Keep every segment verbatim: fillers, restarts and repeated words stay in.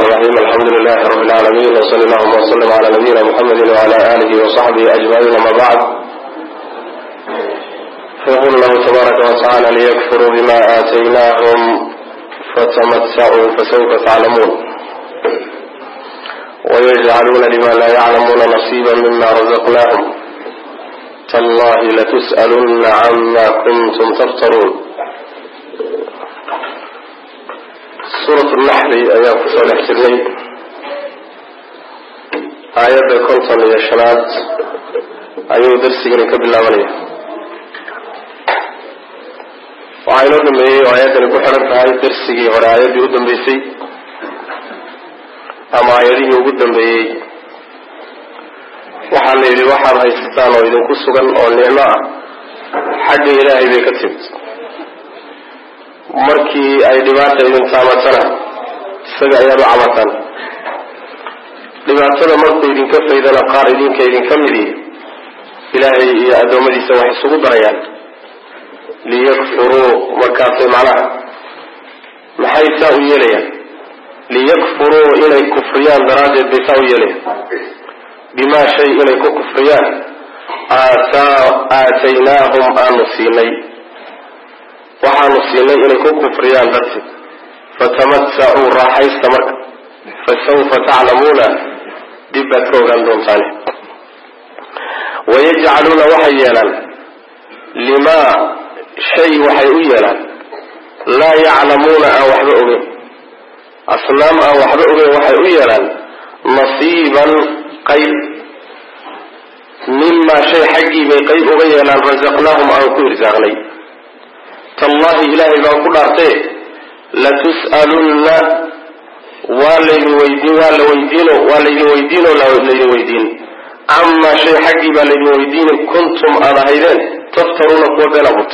الرحيم الحمد لله رب العالمين وصلى الله وسلم على نبينا محمد وعلى آله وصحبه أجمعين ما بعد فيقول الله تبارك وتعالى ليكفروا بما آتيناهم فتمتعوا فسوف تعلمون ويجعلون لما لا يعلمون نصيبا مما رزقناهم تالله لتسألن عما كنتم تفترون. سورة النحل أيام كسول احسرني آيات كنتم يشنات أيو درسي قريكا بالله وليه وعين أدن بيه وآيات نكوحرن فهاي درسي غير آيات يقدم بيسي أما آياتي يقدم بيه وحال لي وحال هاي ستان وإذن كسوغن والنعماء حق إلهي بيكتبت markii ay dhibaata idin saamatana isaga ayaad u cabataan dhibaatada markuu idinka faydana qaar idinka idinka midi ilaahay iyo adoomadiisa wax isugu darayaan liyakfuruu markaasay macnaha maxay saa u yeelayaan liyakfuruu inay kufriyaan daraaddeed bay saa u yeelayaan bimaa shay inay ku kufriyaan aataynaahum aanu siinay waxaanu siinay inay ku kufriyaan darteed fatamattacuu raaxaysta marka fasawfa taclamuuna dib baad ka ogaan doontaane wayajcaluuna waxay yeelaan limaa shay waxay u yeelaan laa yaclamuuna aan waxba ogeyn asnaam aan waxba ogeyn waxay u yeelaan nasiiban qayb mimaa shay xaggii bay qayb uga yeelaan rasaqnaahum aan ku irsaaqnay tallahi ilaahay baan ku dhaartee latus'alunna waa laydin weydiin waa la weydiino waa laydin weydiino laydin weydiin camaa shay xaggii baa laydin weydiini kuntum aada ahaydeen taftaruuna kuwa been abuurta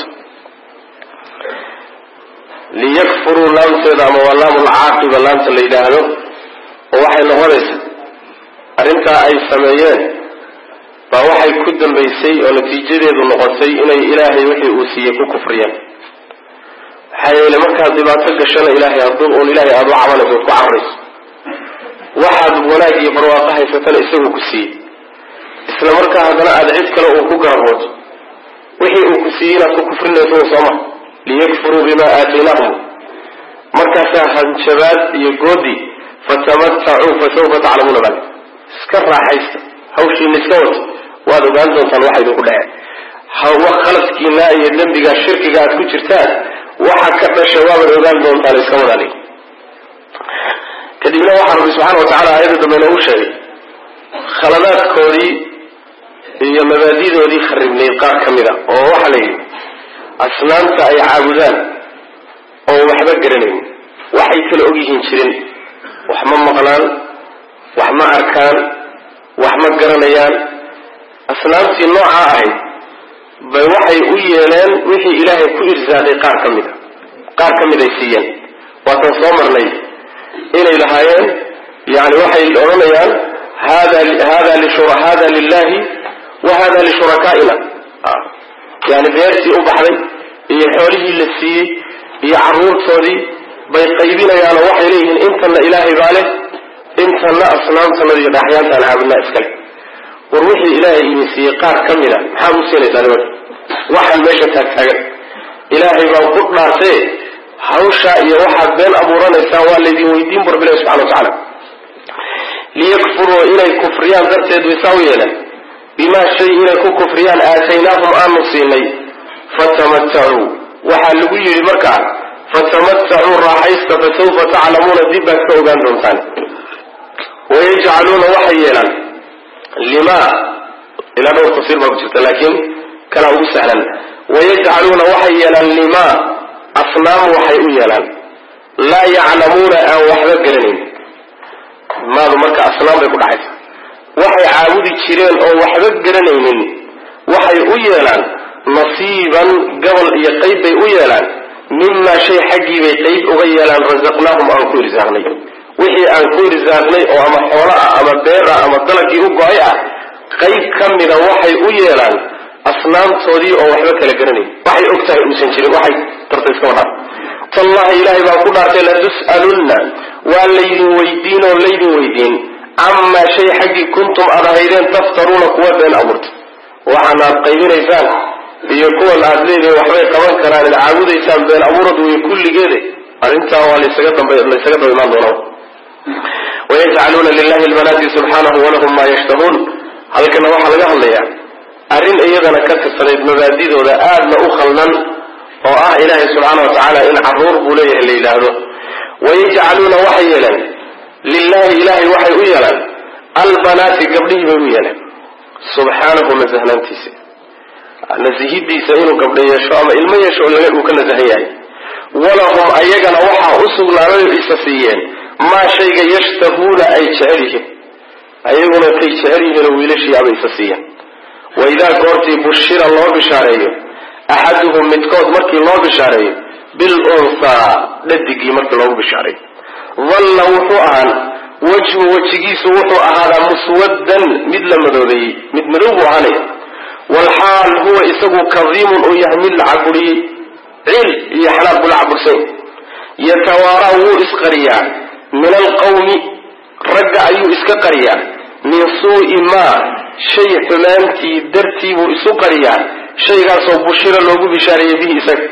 liyakfuruu laamteeda ama waa laamulcaaqiba laamta la yidhaahdo oo waxay noqonaysa arrintaa ay sameeyeen baa waxay ku dambaysay oo natiijadeedu noqotay inay ilaahay wixii uu siiyey ku kufriyeen maxaa yeele markaad dhibaato gashana ilaahay hadduu uun ilaahay aada u cabanayso ood ku cararayso waxaad wanaag iyo barwaaqo haysatana isaguu ku siiyey isla markaa haddana aada cid kale uu ku garabooto wixii uu ku siiyey inaad ku kufrinayso sooma liyakfuruu bimaa aataynaahum markaasaa hanjabaad iyo goodi fatamattacuu fasawfa taclamuuna bal iska raaxaysta hawshiina iska wato waad ogaan doontaan waxa idinku dhece hawa khaladkiina iyo dembigaa shirkiga aad ku jirtaan waxa ka dhasha waabaad ogaan doontaan iska wadaali kadibna waxaa rabbi subxaana watacaala aayadda dambe noogu sheegay khaladaadkoodii iyo mabaadidoodii kharibnayd qaar ka mid a oo waxaa la yidhi asnaamta ay caabudaan oo waxba garanayn waxay kala ogyihiin jirin wax ma maqlaan wax ma arkaan wax ma garanayaan asnaamtii noocaa ahayd bay waxay u yeeleen wixii ilaahay ku irsaaqay qaar ka mida qaar ka mid ay siiyeen waatan soo marnay inay lahaayeen yani waxay odhanayaan hada hada lishura hada lilahi wa hada lishurakaaina yani beertii u baxday iyo xoolihii la siiyey iyo caruurtoodii bay qaybinayaan oo waxay leeyihiin intana ilaahay baa leh intana asnaamtanada iyo dhaxyaantaan caabudnaa iskale war wixii ilaahay idin siiyey qaar ka mida maxaad u siinaysaa nimanka waxaan meesha taagtaagan ilaahay baan ku dhaartee hawshaa iyo waxaad been abuuranaysaan waa laydin weydiin barbilahi subxana watacaala liyakfuruu inay kufriyaan darteed bay saa u yeeleen bimaa shay inay ku kufriyaan aataynaahum aanu siinay fatamattacuu waxaa lagu yidhi markaa fatamattacuu raaxaysta fasawfa taclamuuna dib baad ka ogaan doontaan wayajcaluuna waxay yeelaan limaa ilaa dhowr tafsiir baa ku jirta laakiin kana ugu sahlan wayajcaluuna waxay yeelaan limaa asnaam waxay u yeelaan laa yaclamuuna aan waxba garanayn maadu marka asnaam bay ku dhacaysa waxay caabudi jireen oo waxba garanaynin waxay u yeelaan nasiiban gobol iyo qayb bay u yeelaan mimaa shay xaggii bay qayb uga yeelaan rasaqnaahum aan ku irsaaqnay wixii aan ku irsaaqnay oo ama xoolo ah ama beer ah ama dalagii u go-ay ah qayb ka mida waxay u yeelaan asnaamtoodii oo waxba kala garanayn waxay og tahay uusan jirin waxay tarta iska wadhaan tallahi ilahay baa ku dhaartay latus'alunna waa laydin weydiin oo laydin weydiin camaa shay xaggii kuntum aad ahaydeen taftaruuna kuwa been abuurta waxaana aad qaybinaysaan iyo kuwan aad leedihin waxbay qaban karaan id caabudaysaan been abuurad wey kulligeede arrintaa waa laysaga damba laysaga daba imaan doona wayajcaluuna lilahi lbanaati subxaanahu walahum maa yashtahuun halkana waxaa laga hadlayaa arrin iyadana ka tirsanayd mabaadidooda aadna u khaldan oo ah ilaahay subxaana wa tacaala in caruur buu leeyahay la yidhaahdo wayajcaluuna waxay yeeleen lilahi ilahay waxay u yeelaan albanaati gabdhihii bay u yeeleen subxaanahu nasahnaantiisa nasihidiisa inuu gabdho yeesho ama ilmo yeesho uu ka nasahan yahay walahum ayagana waxaa u sugnaaday oo isa siiyeen maa shayga yashtahuuna ay jecel yihiin ayaguna kay jecel yihiin oo wiilashii aba isa siiyeen waidaa goortii bushira loo bishaareeyo axaduhum midkood markii loo bishaareeyo bilunhaa dhadigii markii loogu bishaareeyo dalla wuxuu ahaan wajhu wejigiisu wuxuu ahaadaa muswaddan mid la madoobeeyey mid madow buu ahaanaya walxaal huwa isagu kadiimun uu yahay mid la caburiyey cil iyo xanaaq buu la cabursan yatawaaraa wuu isqariyaa min alqawmi ragga ayuu iska qariyaa min suu'i maa shay xumaantii dartii buu isu qariyaa shaygaasoo bushira loogu bishaareeyey bihi isaga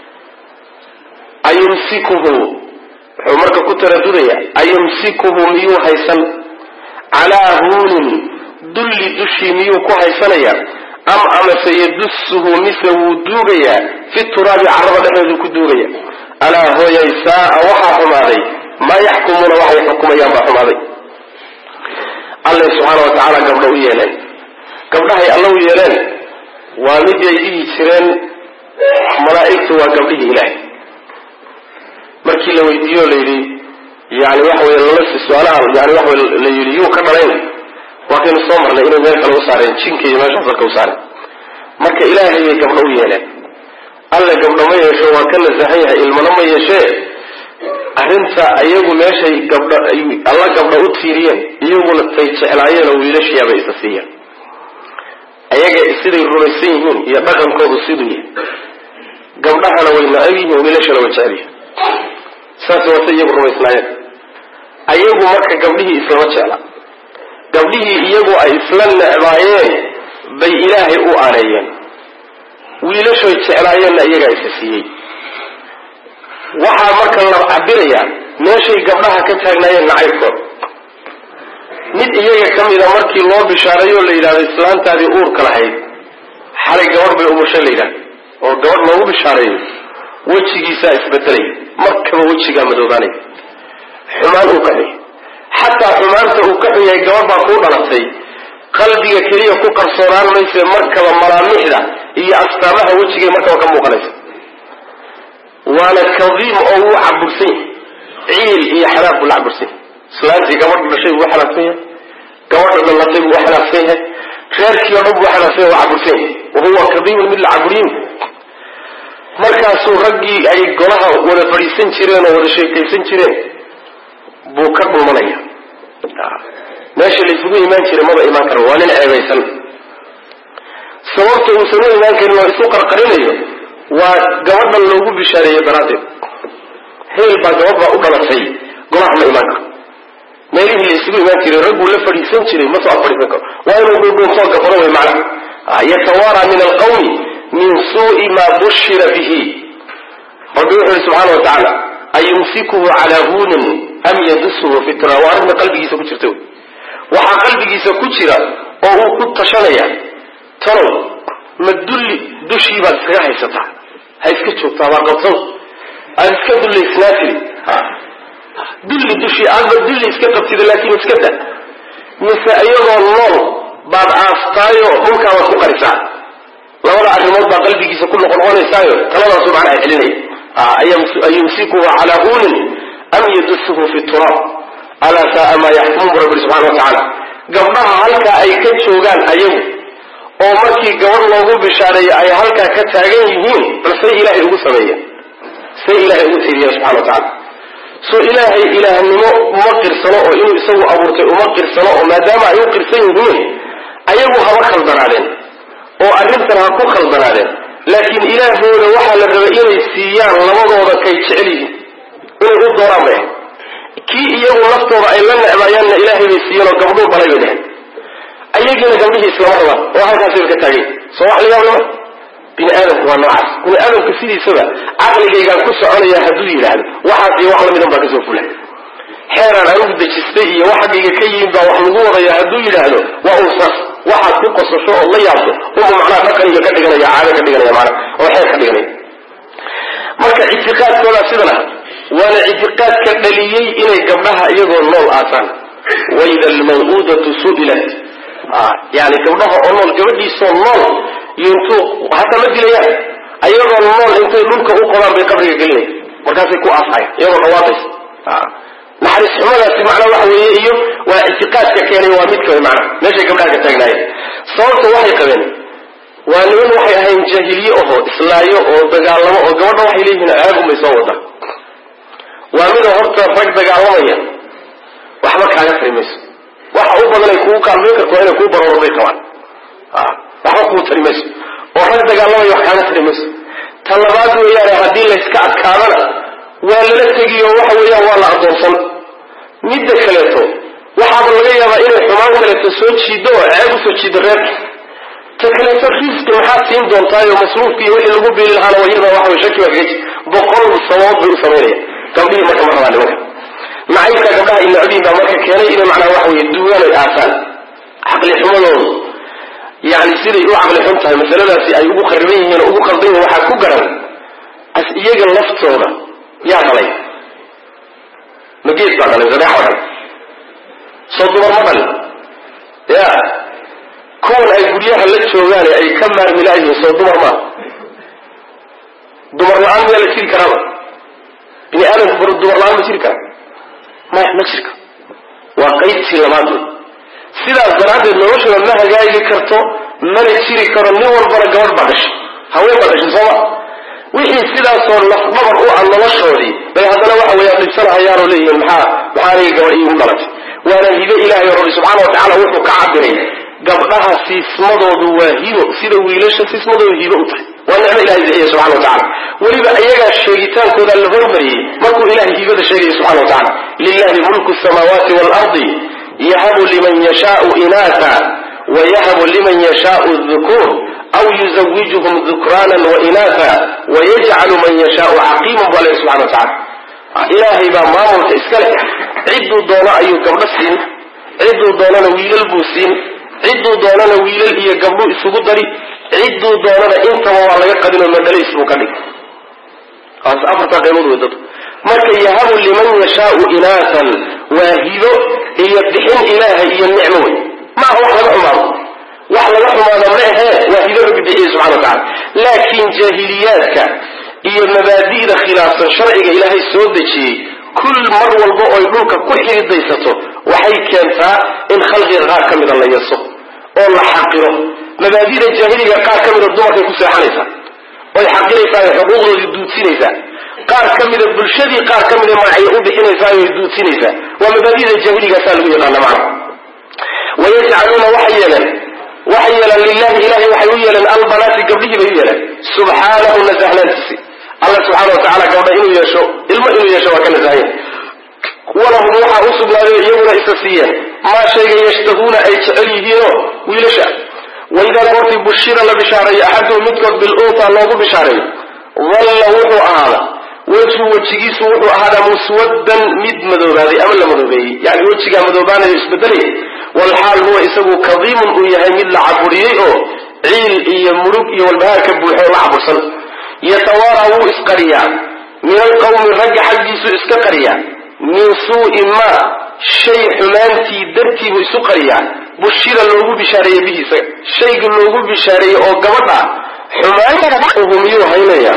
ayumsikuhu wuxuu marka ku taradudaya ayumsikuhu miyuu haysan calaa huunin dulli dushii miyuu ku haysanaya am amase yadussuhu mise wuu duugayaa fi turaabi carrada dhexdeedu ku duugaya alaa hooyay saa'a waxaa xumaaday maa yaxkumuuna waxay xukumayaan baa xumaaday alleh subxaana wa tacaala gabdho u yeeleen gabdhahay alla u yeeleen waa mid ay dhihi jireen malaa'igtu waa gabdhihii ilaahay markii la weydiiyo la yidhi yani waxa wey lala su-aalaha yani waxa wey la yidhi yuu ka dhalayn waa kaynu soo marnay inay meel kale u saareen jinka iyo meeshaas dalka u saareen marka ilaahay bay gabdho u yeeleen alle gabdho ma yeesho waa ka nasahan yahay ilmana ma yeeshee arrinta iyagu meeshay gabdho alla gabdho u tiiriyeen iyaguna tay jeclaayeen oo wiilashiyaabay isa siiyeen ayaga siday rumaysan yihiin iyo dhaqankoodu siduu yahay gabdhahana way nacab yihiin oo wiilashana way jecel yihiin saas waase iyagu rumaysnaayeen ayagu marka gabdhihii islama jecla gabdhihii iyagu ay isla necbaayeen bay ilaahay u aaneeyeen wiilashoy jeclaayeenna iyagaa isa siiyey waxaa marka la cabirayaa meeshay gabdhaha ka taagnaayeen nacaybkood mid iyaga ka mida markii loo bishaareeyo la yidhahdo islaantaadii uurka lahayd xalay gabadh bay umushay la yidhahdo oo gabadh loogu bishaareeyo wejigiisaa isbedelay markaba wejigaa madoobaanay xumaan uu ka xun xataa xumaanta uu ka xun yahay gabadh baa kuu dhalatay qalbiga keliya ku qarsoonaan mayse markaba malaamixda iyo astaamaha wejigay markaba ka muuqanaysa waana kadiim oo wuu cabursan yahay ciil iyo xanaaq buu la cabursan yahay islaantii gabadha dhashay buu xanaaqsan yahay gabadha dhalatay buu xanaaqsan yahay reerkii oo dhan buu xanaaqsan yahay waa cabursan yahay wahuwa kadiimun mid la caburiyin markaasuu raggii ay golaha wada fadhiisan jireen oo wada sheekaysan jireen buu ka dhumanaya meesha la isugu imaan jiray maba imaan karo waa nin ceebaysan sababta uusan u imaan karin oo isu qarqarinayo waa gabadhan loogu bishaareeyey daraaddeed heel baa gabadh baa u dhalatay golaha ma imaan karo meelihii la isugu imaan jiray ragguu la fadhiisan jiray ma soo fadhiisan karo waa inuu dhuudhuuntoo gabado way macna yatawaaraa min alqawmi min suu'i maa bushira bihi rabbi wuxuu yihi subxaana wa tacaala ayumsikuhu calaa huunin am yadusuhu fi tura waa arrinta qalbigiisa ku jirta waxaa qalbigiisa ku jira oo uu ku tashanaya talow ma dulli dushii baad iskaga haysataa ha iska joogtaa baa qabsada aada iska dullaysnaatiri dulli dushii aadba dulli iska qabtida laakiin iska da mise iyadoo nool baad aastaayo dhulkaabaad ku qarisaa labada arrimood baa qalbigiisa ku noqonoqonaysaayo taladaasu macnaha celinaya ayumsikuhu calaa huunin am yadusuhu fi turaab alaa saaa maa yaxkumuun rabbi subxana wa tacaala gabdhaha halkaa ay ka joogaan ayagu oo markii gabadh loogu bishaareeyo ay halkaa ka taagan yihiin bal say ilaahay ugu sameeya say ilaahay ugu tiiriya subxana wa tacaala so ilaahay ilaahnimo uma qirsano oo inuu isagu abuurtay uma qirsano oo maadaama ay u qirsan yihiin ayagu haba khaldanaadeen oo arrintan ha ku khaldanaadeen لكن إلهه وحى للربئين السيان لمضوضة كي تعليه إنه يقول دوران به كي إياه نفطه رأي لنا إبعيان إلهي السيان وقبضوه بلا يده أيجينا قبله إسلام الله وهذا كاسب كتاقين صواح لي يوم بين آدم هو النوعس بين آدم كسيدي سبا عقلي قيقان كسو عليا هدوي لهذا واحد يوحل من أمبا كسو فلان حيرا عروض بجستيه واحد يكيين با وحلقوه يا هدوي لهذا وأنصص واحد يقص شو الله يعطي هو معناه فكر يكدقنا يا عادة كدقنا يا معنا وحير كدقنا marka ictiqaadkooda sidana wala ictiqaad ka dhaliyay inay gabdhaha iyagoo nool aasan wayda al-maw'udatu su'ilat ah yaani gabdhaha oo nool gabadhiisoo nool yintu hata ma dilayaan ayagoo nool intay dhulka u qodaan bay qabriga gelinay markaasay ku aasay iyagoo dhawaatay ah naxariis xumadaasi macna waxa weeye iyo waa ictiqaadka keenay waa mid kale macna meesha gabdhaha ka taagnaayeen sababta waxay qabeen waa niman waxay ahayn jahiliye oo islaayo oo dagaalamo oo gabadha waxay leeyihiin aad u meesoo wada waa mid horta rag dagaalamaya waxba kaaga farimayso waxa u badan ay ku kaalmeyn karto inay ku barooday qabaan ah waxa ku farimayso oo rag dagaalamaya wax kaaga farimayso talabaad weeyaan hadii la iska adkaadana waa la tagiyo waxa weeyaan waa la adoonsan midda kaleeto waxa laga yaabaa inay xumaan kaleeto soo jiido oo aad u soo jiido reer تكلفة رزق محاسين دون طايو مصروف فيه وإلا قبل الهانا ويرضى وحوي شكي وحيج بقول الصواب بالصميرية قبليه مركة مرة على وجه معيك قبلها إن عبيد مركة كيري إلى معنى وحوي الدوان الآثان عقل حملون يعني سيدي يقول عقل حمتها مثلا لا سي أيوه خربيه هنا أبو خربيه وحاكو قرن أسئيق اللفت صورة يا غلي مجيس بعد الزناح وحن صوت مرمضل يا كون أي قريها اللي تشوغاني أي كمار ملايه صوت دمر ما دمر الآن ولا يصير كرامة إني أنا برد دمر الآن بيصير كرامة ما يحمل شركة وقيت سلاماته سلا الزراد النوش لأنها جاي لكرته من يصير كرامة والبرا جوار بعدش هوين بعدش نصوى وحي سلا صور لفظمر هو عن الله شوري بيهدنا واحد ويأتي بسرعة يارو ليه المحا محاري جواريه ومدرج وانا هيدا إلهي ربي سبحانه وتعالى وحو كعبني قبلها سيسمضوا واهيبوا سيدوا ويلاشا سيسمضوا واهيبوا ونعم إلهي زئيه سبحانه وتعالى ولبا أيها الشيطان كذا الهرمري مكو إلهي هيبا الشيطان سبحانه وتعالى لله ملك السماوات والأرض يهب لمن يشاء إناثا ويهب لمن يشاء الذكور أو يزوجهم ذكرانا وإناثا ويجعل من يشاء عقيما بالله سبحانه وتعالى إلهي با مامو تسكالك عدوا دولا أيها قبل السين عدوا دولا ويل البوسين عدوا دوننا ويلل iyo gabdho isugu dari ciduu doonada inta waa laga qadino madalays uu ka dhig as afarta qeybad wadad marka yahabu liman yashaa inaasan waahido iyo bixin ilaahay iyo nicmo way ma wax laga xumaado wax laga xumaado ma aha waahido rabbi subhanahu wa ta'ala laakiin jahiliyaadka iyo mabaadi'da khilaafsan sharciga ilaahay soo dejiyay kul mar walba oo dhulka ku xididaysato waxay keentaa in khalqiga qaar kamid la yeeso oo la xaqiro mabaadi'da jaahiliga qaar kamid dumarka ku seexanaysa oo xaqiraysa xuquuqdooda duudsinaysa qaar kamid bulshadii qaar kamid magacyo u bixinaysa oo duudsinaysa waa mabaadi'da jaahiliga saalu yaqaan macna wayaj'aluna wahyalan wahyalan lillahi ilahi wahyu yalan albanati qablihi bayyana subhanahu wa ta'ala الله سبحانه وتعالى قال إنه يشاء إلما إنه يشاء وكان زاين ولهم وحا أصب لذي يوم إساسيا ما شيء يشتهون أي تعليه ويلشاء وإذا قلت بشير لبشاري أحدهم متقد بالأوطى الله بشاري ظل وحو أهلا وجه وجهيس وحو أهلا مسودا مد مذوباني أمل مذوباني يعني وجهك مذوباني يسبدلي والحال هو إسابه كظيم ويهي من لعبوريه عيل إيا ملوك إيا والبهار كبوحي لعبور صلى يتواروا إسقريا من القوم رجع حديث إسقريا من سوء ما شيء حمانتي درتي وإسقريا بشير اللوغو بشاري به شيء اللوغو بشاري أو قبطا حمانتهم يوهينيا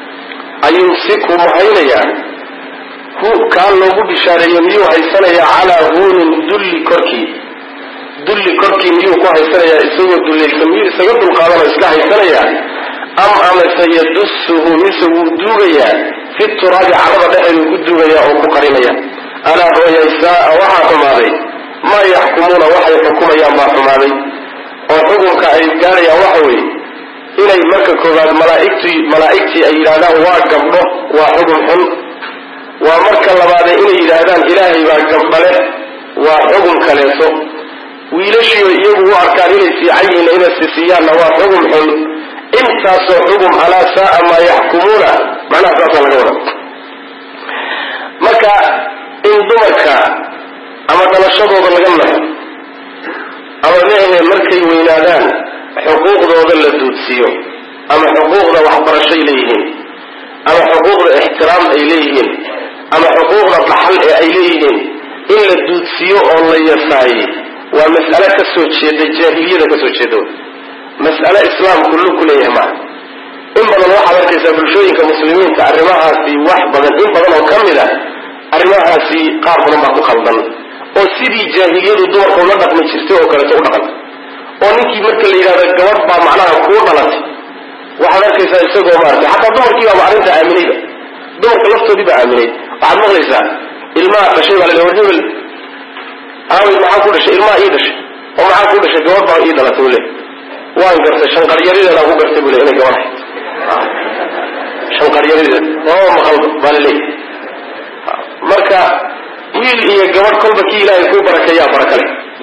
أيمسكهم هينيا هو كان اللوغو بشاري يوهيسانيا على هون دل كركي دل كركي يوهو هيسانيا إسوه دل الكمير سيد القادم إسكا هيسانيا أم أم سيدسه مثل دوغيا في التراب عرض دهن قدوغيا أو قرينيا ألا هو يساء وحاكم هذي ما يحكمون وحي حكم يا ما حكم هذي وحكمك أي قال يا وحوي inay marka koobaad malaa'igtii malaa'igtii ay yidhaahdaan waa gabdho waa xugum xun waa marka labaade inay yidhaahdaan ilaahay baa gabdhale waa xugum kaleeto wiilashiiba iyagu u arkaan inay fiican yihiin inay sisiiyaanna waa xugum xun intaasoo xugum alaa saaa maa yaxkumuuna macnaha saasaa laga wada marka in dumarka ama dhalashadooda laga naxo ama leehe markay weynaadaan xuquuqdooda la duudsiiyo ama xuquuqda waxbarashay leeyihiin ama xuquuqda ixtiraam ay leeyihiin ama xuquuqda dhaxal ee ay leeyihiin in la duudsiiyo oo la yasaayey waa mas'ale ka soo jeeda jaahiliyada ka soo jeeda mas'ale islaamku lu ku leeyahay maaha in badan waxaad arkaysaa bulshooyinka muslimiinta arrimahaasi wax badan in badan oo ka mid a arrimahaasi qaar badan baa ku khaldan oo sidii jaahiliyadu dumarka ula dhaqmi jirtay oo kaleeto u dhaqan oo ninkii marka la yidhahdo gabadh baa macnaha kuu dhalatay waxaad arkaysaa isagoo maaragtay xataa dumarkii baaba arrinta aaminayba dumarka laftoodii baa aaminay waxaad maqlaysaa ilmaha dhashay baa la war hebel aaway maxaa ku dhashay ilmaha ii dhashay oo maxaa ku dhashay gabadh baa ii dhalatay ule waan gartay shanqaryarideeda ku gartay bule inay gabadh ahayd shanqaryarideeda oo maqalba baa la leeyahay marka wiil iyo gabadh kolba kii ilaahay kuu barakeeyaa barakale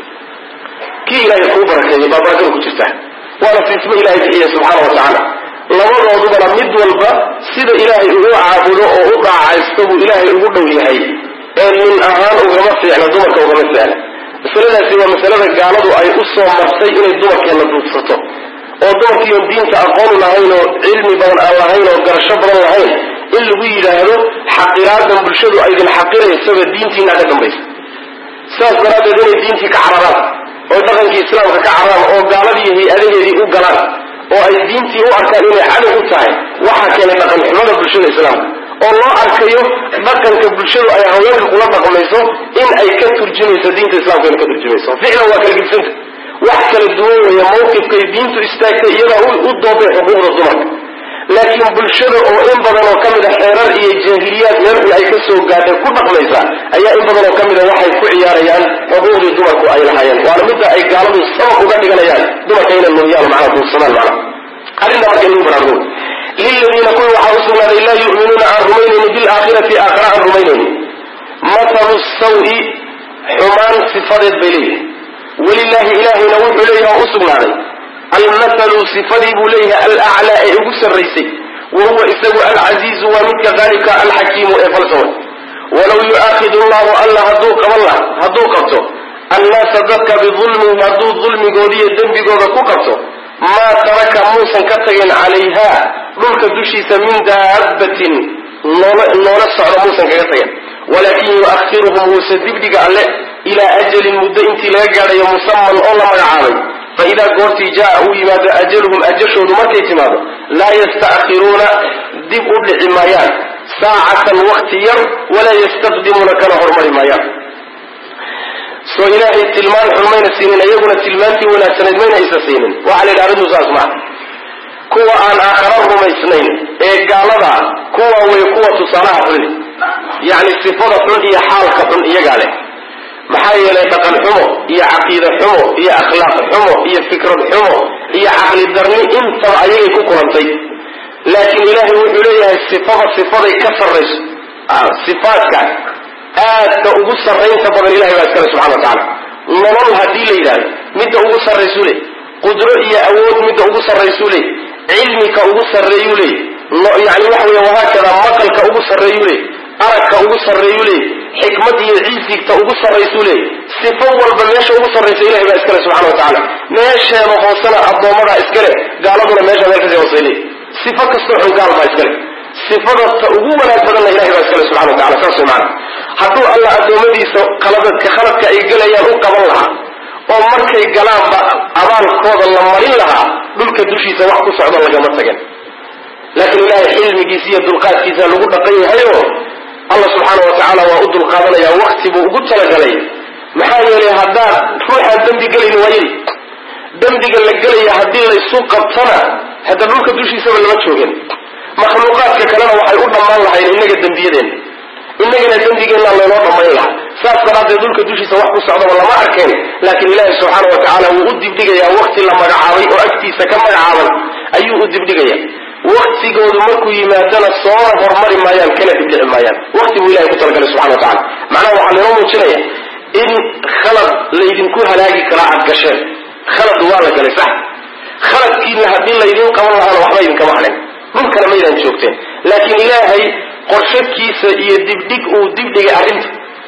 kii ilaahay kuu barakeeyay baa barakada ku jirta waana siisma ilaahay bixiya subxaana wa tacaala labadoodubana mid walba sida ilaahay ugu caabudo oo u dhaacaysto buu ilaahay ugu dhow yahay ee nin ahaan ugama fiicna dumarka ugama fiicna masaladaasi waa masalada gaaladu ay u soo martay inay dumarkeena duudsato oo dumarkiion diinta aqoon lahayn oo cilmi badan aan lahayn oo garasho badan lahayn in lagu yidhaahdo xaqiraadan bulshadu aydin xaqiraysaba diintiina ka dambaysa saas daraaddeed inay diintii ka cararaan oo dhaqankii islaamka ka cararaan oo gaaladii hay-adaheedii u galaan oo ay diintii u arkaan inay cadow u tahay waxaa keenay dhaqan xumada bulshada islaamka oo loo arkayo dhaqanka bulshadu ay haweenka kula dhaqmayso in ay ka turjumayso diinta islamka in ka turjumayso ficlan waa kala gibsanta wax kala duwan weeye mawqifkay diintu istaagtay iyadaa u dooday xuquuqda dumarka laakiin bulshada oo in badan oo ka mid a xeerar iyo jaahiliyaad meelxun ay ka soo gaadhay ku dhaqmaysa ayaa in badan oo ka mid a waxay ku ciyaarayaan xuquuqdii dumarku ay lahaayeen waana midda ay gaaladu sabab uga dhiganayaan dumarka inay nooyaan macnaha duursadaan macnaha arrinta marka inuu baraargo liladiina kuwi waxaa u sugnaaday laa yu'minuuna aan rumaynayni bilaakhirati aakhira aan rumaynayni mathalu sawi xumaan sifadeed bay leeyihin walilaahi ilaahayna wuxuu leeyahay oo u sugnaaday almathalu sifadii buu leeyahay alaclaa ee ugu sarraysay wa huwa isagu alcasiizu waa midka qaalibka alxakiimu ee falsawa walaw yu'aakidu allahu alla hadduu qaban laha hadduu qabto annaasa dadka bidulmihim hadduu dulmigoodiiyo dembigooda ku qabto maa taraka muusan ka tagin calayha dhulka dushiisa min daabbatin noola socdo muusan kaga tagin walaakin yu'akhiruhum wuuse dibdhiga alle ilaa ajalin muddo intii laga gaadhayo musaman oo la magacaabay fa idaa goortii jaa uu yimaado ajaluhum ajashoodu markay timaado laa yasta'khiruuna dib u dhici maayaan saacatan wakti yar walaa yastaqdimuuna kana hormari maayaan soo ilaahay tilmaan xun mayna siinin iyaguna tilmaantii wanaagsanayd mayna isa siinin waxaa la yidhaha arrintu saas maa kuwa aan aakhara rumaysnayn ee gaalada kuwa way kuwa tusaalaha xun yacni sifada xun iyo xaalka xun iyagaa leh maxaa yeelay dhaqan xumo iyo caqiida xumo iyo akhlaaq xumo iyo fikrad xumo iyo caqli darni intaba ayagay ku kulantay laakiin ilaahay wuxuu leeyahay sifada sifaday ka sarrayso sifaadka aadka ugu sarraynta badan ilahay baa iskale subxana wa tacaala nolol haddii la yidhahdo midda ugu sarraysuu ley qudro iyo awood midda ugu sarraysuu ley cilmika ugu sarreeyuu ley yani waxa weya wahaakada maqalka ugu sarreeyuu ley aragka ugu sarreeyuu ley xikmad iyo ciisigta ugu sarraysuu ley sifo walba meesha ugu sarraysa ilahay baa iskale subxana wa tacaala meesheeda hoosena addoommadaa iskale gaaladuna meesha meel kasii hoosay ley sifo kastoo xun gaal baa iskale sifada ta ugu wanaag badanna ilahay baa iskale subxana wa tacala saas way macana hadduu alla addoommadiisa qaladadka khaladka ay gelayaan u qaban lahaa oo markay galaanba abaalkooda la marin lahaa dhulka dushiisa wax ku socda lagama tagen laakiin ilaahay xilmigiisa iyo dulqaadkiisa lagu dhaqan yahayo alla subxaana wa tacaala waa u dulqaadanayaa wakti buu ugu talagalay maxaa yeelay haddaad ruuxaan dembi gelayni waa yari dembiga la gelaya haddii laysu qabtana hadda dhulka dushiisaba lama joogin makhluuqaadka kalena waxay u dhammaan lahayn innaga dembiyadeenna innagana dembigeenna laynoo dhammayn lahaa saas daraaddeed dhulka dushiisa wax ku socdaba lama arkeen laakiin ilaahay subxaana wa tacaala wuu u dibdhigayaa wakti la magacaabay oo agtiisa ka magacaaban ayuu u dibdhigaya waqtigoodu markuu yimaadana soona hormari maayaan kana dibdhici maayaan waqtiguu ilahay ku talagalay subxana wa tacala macnaha waxaa lainoo muujinaya in khalad laydinku halaagi karaa aad gasheen khalad waa la galay sax khaladkiina haddii laydin qaban lahaana waxba idinkama hadhin dhulkana maydaan joogteen laakiin ilaahay qorshadkiisa iyo dibdhig uu dibdhigay arrinta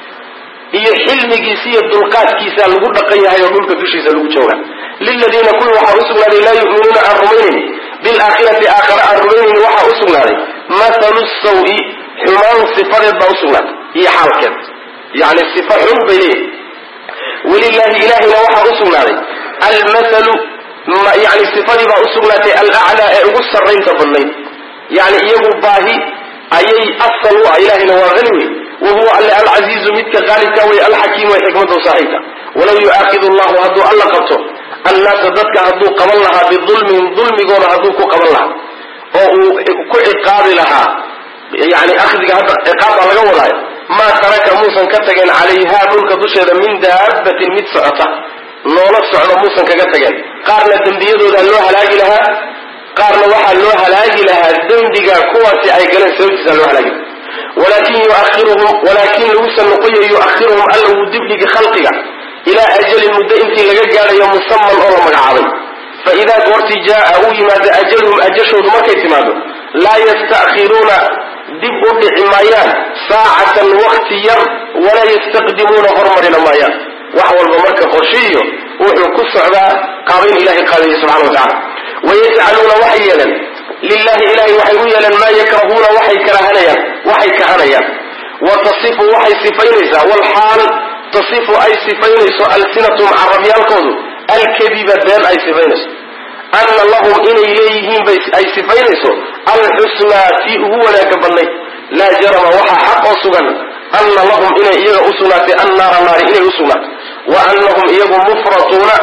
iyo xilmigiisa iyo dulqaadkiisa lagu dhaqan yahay oo dhulka dushiisa lagu jooga liladiina kuwi waxaa usugnaaday laa yu'minuuna aan rumaynayn bilaakhirati aakhara aan rumaynayn waxaa usugnaaday mathalu sawi xumaan sifadeed baa usugnaatay iyo xaalkeed yani sifa xun bay leeyihi walilahi ilahina waxaa usugnaaday almathalu yani sifadii baa usugnaatay alaclaa ee ugu sarraynta badnayd yani iyagu baahi ayay asal u ah ilahina waa hani wey wahuwa alle alcaziizu midka qaalibka wey alxakiim way xikmadu saaxiibka walaw yu'aakidu allahu hadduu alla qabto annaasa dadka hadduu qaban lahaa bidulmihim dulmigooda hadduu ku qaban lahaa oo uu ku ciqaabi lahaa yani akhdiga hadda ciqaabbaa laga wadaayo maa taraka muusan ka tageen calayhaa dhulka dusheeda min daabatin mid socota noola socda muusan kaga tageen qaarna dembiyadoodaa loo halaagi lahaa qaarna waxaa loo halaagi lahaa dembiga kuwaasi ay galeen sababtiisa loo halaagi lahaa walakin yuahiruhum walaakin lagusa noqoyo yu'ahiruhum alla wuu dibdhigi khalqiga ilaa ajalin muddo intii laga gaadhayo musaman oo la magacaabay fa idaa goortii jaa uu yimaado ajaluhum ajashoodu markay timaado laa yasta'khiruuna dib u dhici maayaan saacatan wakti yar walaa yastaqdimuuna hormarina maayaan wax walba marka qorshiiyo wuxuu ku socdaa qaabayn ilahay qaadaya subxana wa tacala wayajcaluuna waxay yeeleen lilahi ilahay waxay u yeeleen maa yakrahuuna waxay karahanayaan waxay kahanayaan wa tasifu waxay sifaynaysaa walxaal tasifu ay sifaynayso alsinatum carabyaalkoodu alkadiba been ay sifaynayso ana lahum inay leeyihiin bay ay sifaynayso alxusnaa tii ugu wanaaga badnayd laa jarama waxaa xaq oo sugan ana lahum inay iyaga u sugnaatay annaara naari inay u sugnaatay wa anahum iyagu mufratuuna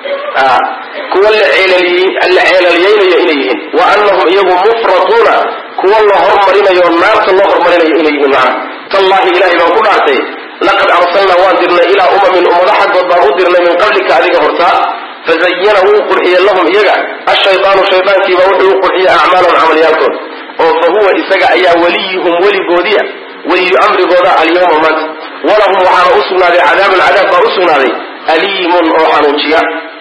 kuwa la ceelaliyeynayo inay yihiin wa anahum iyagu mufratuuna kuwa la hormarinayo naarta loo hormarinayo inay yihiin macna tallahi ilahay baan ku dhaartay laqad arsalnaa waan dirnay ilaa umamin ummado xaggood baan u dirnay min qablika adiga hortaa fazayana wuu qurxiyey lahum iyaga ashaydaanu shaydaankiiba wuxuu u qurxiyey acmaalahum camalyaalkood oo fa huwa isaga ayaa weliyuhum weligoodiia weliyu amrigooda alyawma maanta walahum waxaana u sugnaaday cadaabun cadaab baa u sugnaaday aliimun oo xanuujiya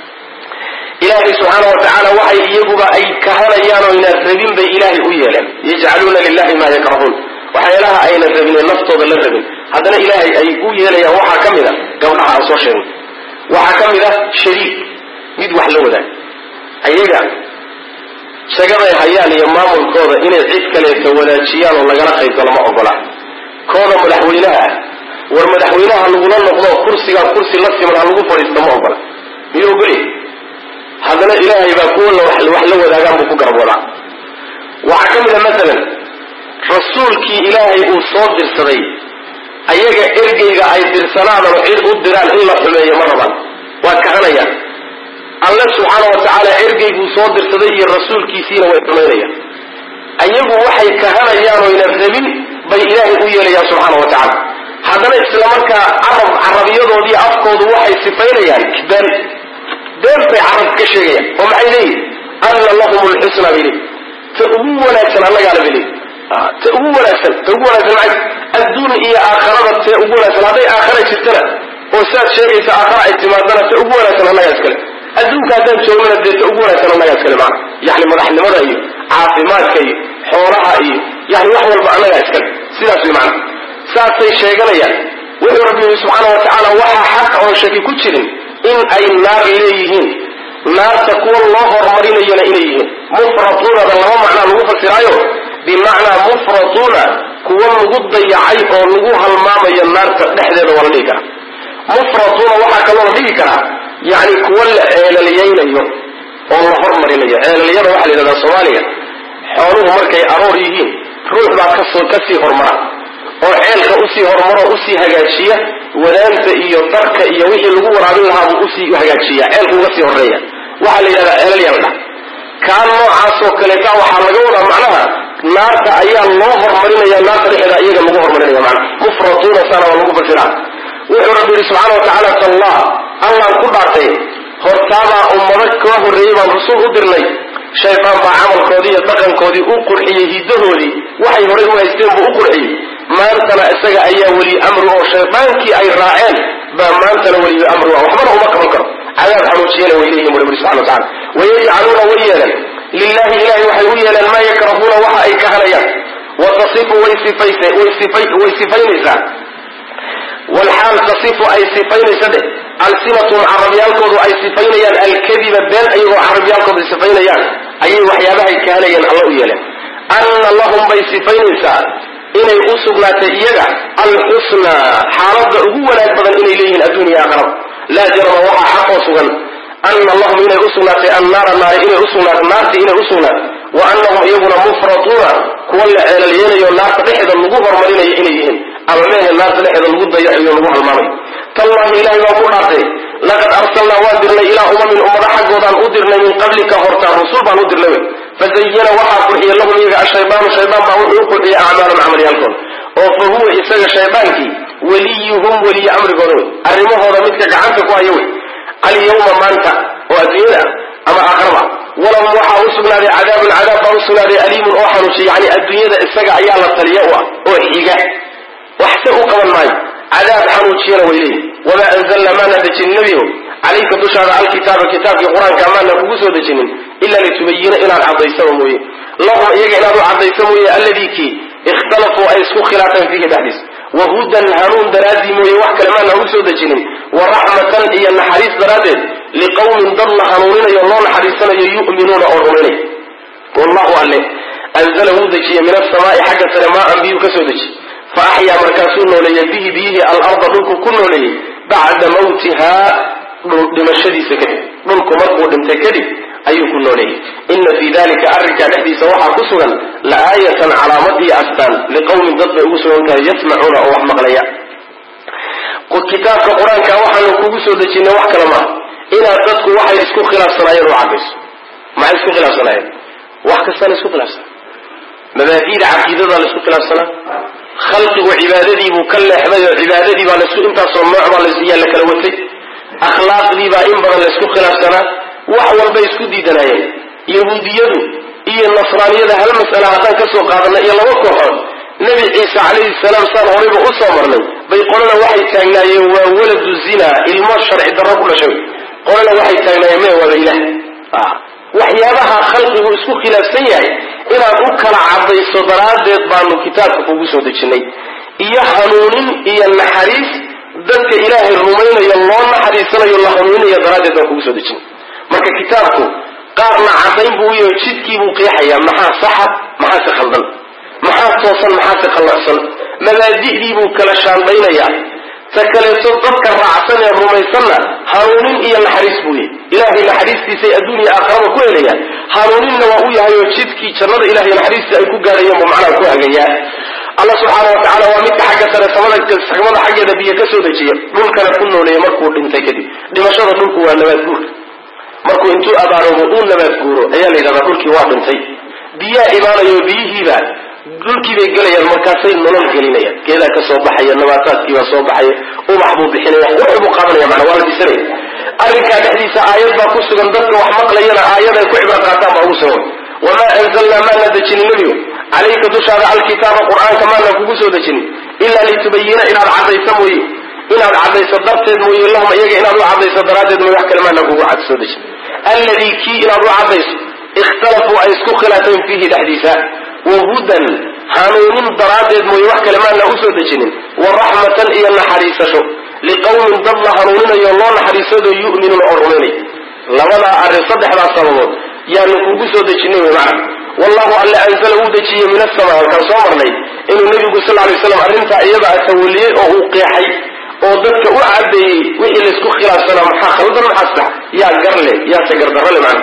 ilaahay subxaana wa tacaala waxay iyaguba ay kahanayaan oo inaan rabin bay ilaahay u yeeleen yajcaluuna lilahi maa yakrahuun waxyaalaha ayna rabin ee naftooda la rabin haddana ilaahay ay u yeelayaan waxaa ka mid a gabdhaha aan soo sheegnay waxaa ka mid ah shariik mid wax la wadaag ayaga shagaday hayaan iyo maamulkooda inay cid kaleeta wadaajiyaan oo lagala qaybgalo ma ogola kooda madaxweynaha ah war madaxweynaha lagula noqdo kursigaa kursi la siman ha lagu fadhiista ma ogola miyuu ogoli haddana ilaahay baa kuwa wax la wadaagaan buu ku garab wadaa waxaa ka mid a masalan rasuulkii ilaahay uu soo dirsaday ayaga ergeyga ay dirsanaan oo cid u diraan in la xumeeyo ma rabaan waa kahanayaan alle subxaana wa tacaala ergeyguu soo dirsaday iyo rasuulkiisiina way xumaynayaan ayagu waxay kahanayaan oo ynan rabin bay ilaahay u yeelayaan subxaana wa tacaala haddana isla markaa carab carabiyadoodii afkoodu waxay sifaynayaan been been bay carab ka sheegayaan oo maxay leeyihin anna lahum lxusna bay leeyihin ta ugu wanaagsan annagaala bay leeyihin ta ugu wanaagsan ta ugu wanaagsan maay adduun iyo aakharada tee ugu wanaagsan hadday aakhara jirtana oo sidaad sheegaysa aakhara ay timaadana ta ugu wanaagsan annagaa iskale adduunka haddaan joognana dee ta ugu wanaagsan annagaa iskale macana yani madaxnimada iyo caafimaadka iyo xoolaha iyo yani wax walba annagaa iskale sidaas way macana saasay sheeganayaan wuxuu rabbi yihi subxaana wa tacaala waxaa xaq oon shaki ku jirin in ay naar leeyihiin naarta kuwa loo horumarinayona inay yihiin mufratuunada laba macnaa lagu fasiraayo bimacnaa mufratuuna kuwa lagu dayacay oo lagu halmaamayo naarta dhexdeeda waa la dhihi karaa mufratuuna waxaa kaloo la dhihi karaa yani kuwa la ceelaliyeynayo oo la hormarinayo ceelalyada waxaa la yidhahdaa soomaaliya xooluhu markay aroor yihiin ruux baa kasoo kasii hormara oo ceelka usii horumaro usii hagaajiya wadaanta iyo darka iyo wixii lagu waraabin lahaa buu usii hagaajiya ceelku uga sii horeeya waxaa la yidhahdaa ceelalyaldha kaan noocaasoo kaleeta waxaa laga wadaa macnaha naarta ayaa loo hormarinaya naarta dhexeeda iyaga lagu hormarinaya macnaha mufratuuna saana waa lagu fasiraa wuxuu rabbi yihi subxaana wa tacaala tallah allaan ku dhaartay hortaabaa ummado kaa horreeyey baan rasuul u dirnay shaytaan baa camalkoodii iyo dhaqankoodii u qurxiyey hiddahoodii waxay horay u haysteen buu u qurxiyey maantana isaga ayaa weli amri oo shaydaankii ay raaceen baa maantana weli amri ah waxbana uma qaban karo cadaab xanuujiyana way leeyihin rabbi subxana wa tacala wayajcaluuna way yeelan lilahi ilahi waxay u yeelaan maa yakrahuuna waxa ay kahanayaan watasifu way sifaysa way sifay way sifaynaysaa walxaal tasifu ay sifaynaysa dhe alsinatum carabyaalkoodu ay sifaynayaan alkadiba been ayagoo carabyaalkoodu ay sifaynayaan ayay waxyaabahay kahanayaan alla u yeeleen anna lahum bay sifaynaysaa inay u sugnaatay iyaga alxusnaa xaaladda ugu wanaag badan inay leeyihiin adduuniya aakhirada laa jarama waxaa xaqoo sugan anna lahum inay u sugnaatay annaara naari inay u sugnaato naartii inay u sugnaato wa annahum iyaguna mufratuuna kuwa la ceelalyeelayo naarta dhexeeda lagu hormarinayo inay yihiin ama mehe naarta dhexeeda lagu dayaciyo lagu halmaamayo tallahi ilahay baan ku dhaartay laqad arsalnaa waan dirnay ilaa umamin ummada xaggoodaan u dirnay min qablika hortaa rusul baan u dirnay wey fazayana waxaa qurxiya lahum iyaga ashaydaanu shaydaan baa wuxuu u qurxiyay acmaalum camalyaalkooda oo fa huwa isaga shaydaankii weliyuhum weliye amrigooda wey arrimahooda midka gacanta ku haya wey alyawma maanta oo adduunyada ama aakhiraba walahum waxaa u sugnaaday cadaabun cadaab baa u sugnaaday aliimun oo xanuunshay yani adduunyada isaga ayaa la taliya u ah oo xiga waxse u qaban maayo cadaab xanuujiyana way leeyihin wamaa anzalna maana dejinin nebigo calayka dushaada alkitaaba kitaabkii qur-aanka maana kugu soo dejinin ila litubayina inaad cadaysaba mooye lahum iyaga inaad u cadaysa mooye alladii kii ikhtalafuu ay isku khilaafeen fiihi dhexdiis wahudan hanuun daraaddii mooye wax kale maana ugu soo dejinin waraxmatan iyo naxariis daraaddeed liqawmin dad la hanuuninayo loo naxariisanayo yu'minuuna oo rumaynaya wallahu alle anzala wuu dejiye min asamaai xagga sare maaan biyuu ka soo dejiye fa axyaa markaasuu nooleeyey bihi biyihii alarda dhulku ku nooleeyey bacda mawtihaa dhimashadiisa kadib dhulku markuu dhintay kadib ayuu ku nooleeyey ina fii dalika arrinkaa dhexdiisa waxaa ku sugan laaayatan calaamadii astaan liqawmin dad bay ugu sugan tahay yasmacuuna oo wax maqlaya kitaabka qur-aanka waxaanu kugu soo dejinay wax kale maaha inaad dadku waxay isku khilaafsanaayeen u cadayso maxay isku khilaafsanaayeen wax kasta la isku khilaafsanaa mabaadiida caqiidada la isku khilaafsanaa khalqigu cibaadadii buu ka leexday oo cibaadadii baa laisku intaasoo nooc baa lasyaa la kala watay akhlaaqdii baa in badan laisku khilaafsanaa wax walbay isku diidanaayeen yahuudiyadu iyo nasraaniyada hal mas'ala haddaan ka soo qaadanay iyo laba kooxood nebi ciise calayhi salaam saan horayba u soo marnay bay qolana waxay taagnaayeen waa waladu zinaa ilmo sharci darro ku dhashay qolana waxay taagnaayeen mee waaba ilaah waxyaabaha khalqigu isku khilaafsan yahay inaad u kala cadayso daraaddeed baanu kitaabka kugu soo dejinay iyo hanuunin iyo naxariis dadka ilaahay rumaynayo loo naxariisanayo la hanuuninayo daraaddeed baan kugu soo dejinay marka kitaabku qaarna cadayn buu iyo jidkii buu qeexayaa maxaa saxa maxaase khaldan maxaa toosan maxaase khallacsan mabaadi'dii buu kala shaandaynayaa ta kaleeto dadka raacsan ee rumaysanna hanuunin iyo naxariis buu yahay ilaahay naxariistiisay adduuniya aakhiraba ku helayaan hanuuninna waa u yahay oo jidkii jannada ilahay naxariistii ay ku gaadhayeen buu macnaha ku hagayaa allah subxaana wa tacala waa midka xagga sare samada samada xaggeeda biyo ka soo dejiya dhulkana ku nooleeya markuu dhintay kadib dhimashada dhulku waa nabaad guurka markuu intuu abaaroobo uu nabaad guuro ayaa la yidhahdaa dhulkii waa dhintay biyaa imaanayo biyihiibaa dhulkii bay gelayaan markaasay nolol gelinayaan geedaa ka soo baxaya nabaataadkii baa soo baxaya ubax buu bixinaya wax buu qaadanaya macnaa waa la disanaya arrinkaa dhexdiisa aayad baa ku sugan dadka wax maqlayana aayad ay ku cibro qaataan baa ugu sugan wamaa anzalnaa maana dejinin nebigo calayka dushaada alkitaaba qur-aanka maana kugu soo dejinin ilaa litubayina inaad cadayso mooye inaad cadayso darteed mooye lahum iyaga inaad u cadayso daraaddeed mooye wax kale maana kugu cad soo dejin alladii kii inaad u cadayso ikhtalafuu ay isku khilaafeen fiihi dhexdiisa wahudan hanuunin daraaddeed mooye wax kale maana u soo dejinin waraxmatan iyo naxariisasho liqawmin dad la hanuuninayo loo naxariisado yu'minuuna oo rumaynaya labadaa arrin saddexdaas sababood yaanu kugu soo dejinay wy macna wallahu alla anzala wuu dejiyey min asamaa waxaan soo marnay inuu nebigu sal lay slam arrintaa iyadaa tawaliyey oo uu qeexay oo dadka u cadeeyey wixii laysku khilaafsanaa maxaa khaldan maxaa sax yaa garle yaase gardarrale macna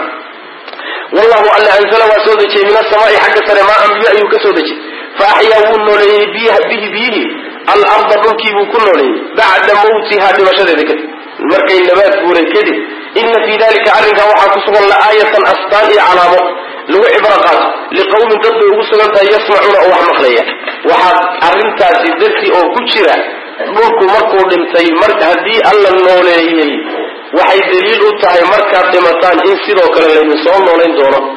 wallahu alla anzala waa soo dejiyey min asamaai xagga sare maa an biyo ayuu ka soo dejiyey fa axyaa wuu nooleeyey bihi biyihi alarda dhulkii buu ku nooleeyey bacda mawtihaa dhimashadeeda kadib markay nabaad guuray kadib ina fii dalika arrinkaa waxaa ku sugan la'aayatan astaan iyo calaamo lagu cibro qaato liqawmin dad bay ugu sugan tahay yasmacuuna oo wax maqlaya waxaad arrintaasi dartii oo ku jira dhulku markuu dhintay mar haddii alla nooleeyey waxay daliil u tahay markaad dhimataan in sidoo kale laydin soo noolayn doono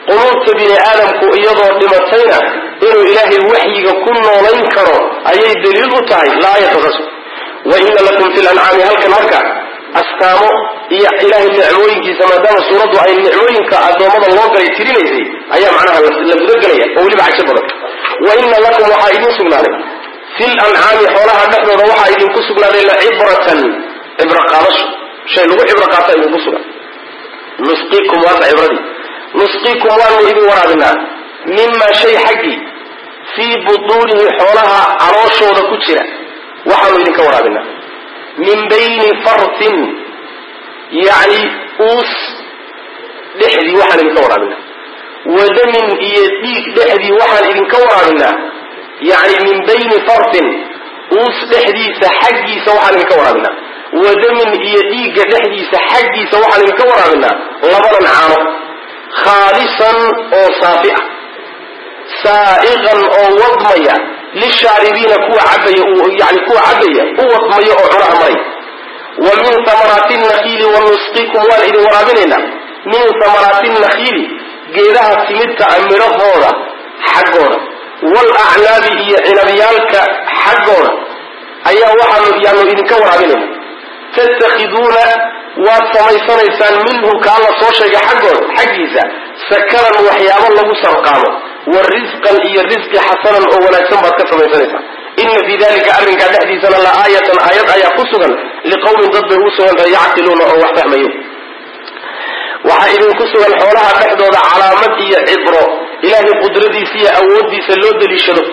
qulubta bini aadamku iyadoo dhimatayna inuu ilaahay waxyiga ku noolayn karo ayay daliil u tahay laayataas wa inna lakum fil an'aami halkan marka astaamo iyo ilaahay nicmooyinkiisa maadaama suuraddu ay nicmooyinka addoommada loo galay tirinaysay ayaa macnaha la gudagelaya oo weliba cajo badan wa inna lakum waxaa idin sugnaaday fil an'aami xoolaha dhexdooda waxaa idinku sugnaaday la cibratan cibro qaadasho shay lagu cibro qaata idinku sugan nusqiikum waasa cibradii nusqiikum waanu idin waraabinaa mima shay xaggii fii butuunihi xoolaha calooshooda ku jira waxaanu idinka waraabinaa min bayni fartin yacni uus dhexdii waxaan idinka waraabinaa wadamin iyo dhiig dhexdii waxaan idinka waraabinaa yacni min bayni fartin uus dhexdiisa xaggiisa waxaan idinka waraabinaa wadamin iyo dhiigga dhexdiisa xaggiisa waxaan idinka waraabinaa labadan caano khaalisan oo saafi ah saa'iqan oo wadmaya lishaaribiina kuwa cabaya yani kuwa cabaya u wadmaya oo cunaha maraya wa min thamaraati nakhiili wa nusqiikum waan idin waraabinaynaa min thamaraati nakhiili geedaha timirta a midhahooda xaggooda waalacnaabi iyo cinabyaalka xaggooda ayaa waxaanu yaanu idinka waraabinayna tattakhiduuna waad samaysanaysaan minhu kaa la soo sheegay xaggooda xaggiisa sakaran waxyaabo lagu sarqaamo wa risqan iyo risqi xasanan oo wanaagsan baad ka samaysanaysaan ina fii dalika arrinkaa dhexdiisana la aayatan aayad ayaa ku sugan liqowmin dad bay ugu sugantahay yacqiluuna oo wax fahmayo waxaa idinku sugan xoolaha dhexdooda calaamad iyo cibro ilaahay qudradiisa iyo awooddiisa loo daliishado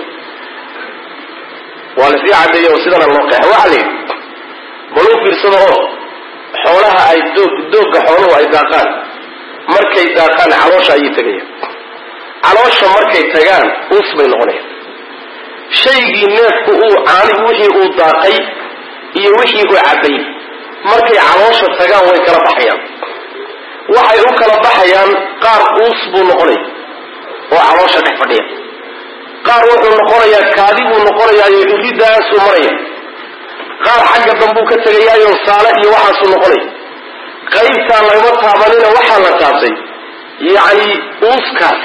waa lasii cadeeyo oo sidana loo qeexa waxaa la yidhi baluu fiirsado oo xoolaha ay doog doogga xooluhu ay daaqaan markay daaqaan caloosha ayay tegayaan caloosha markay tagaan uus bay noqonayaan shaygii neefku uu caanigu wixii uu daaqay iyo wixii uu cabbay markay caloosha tagaan way kala baxayaan waxay u kala baxayaan qaar uus buu noqonaya oo caloosha dhex fadhiya qaar wuxuu noqonayaa kaadi buu noqonayaayo iridaasuu maraya qaar xagga dambuu ka tegayaayo saale iyo waxaasuu noqonaya qaybtaa lagama taabanina waxaa la taabtay yacni uuskaas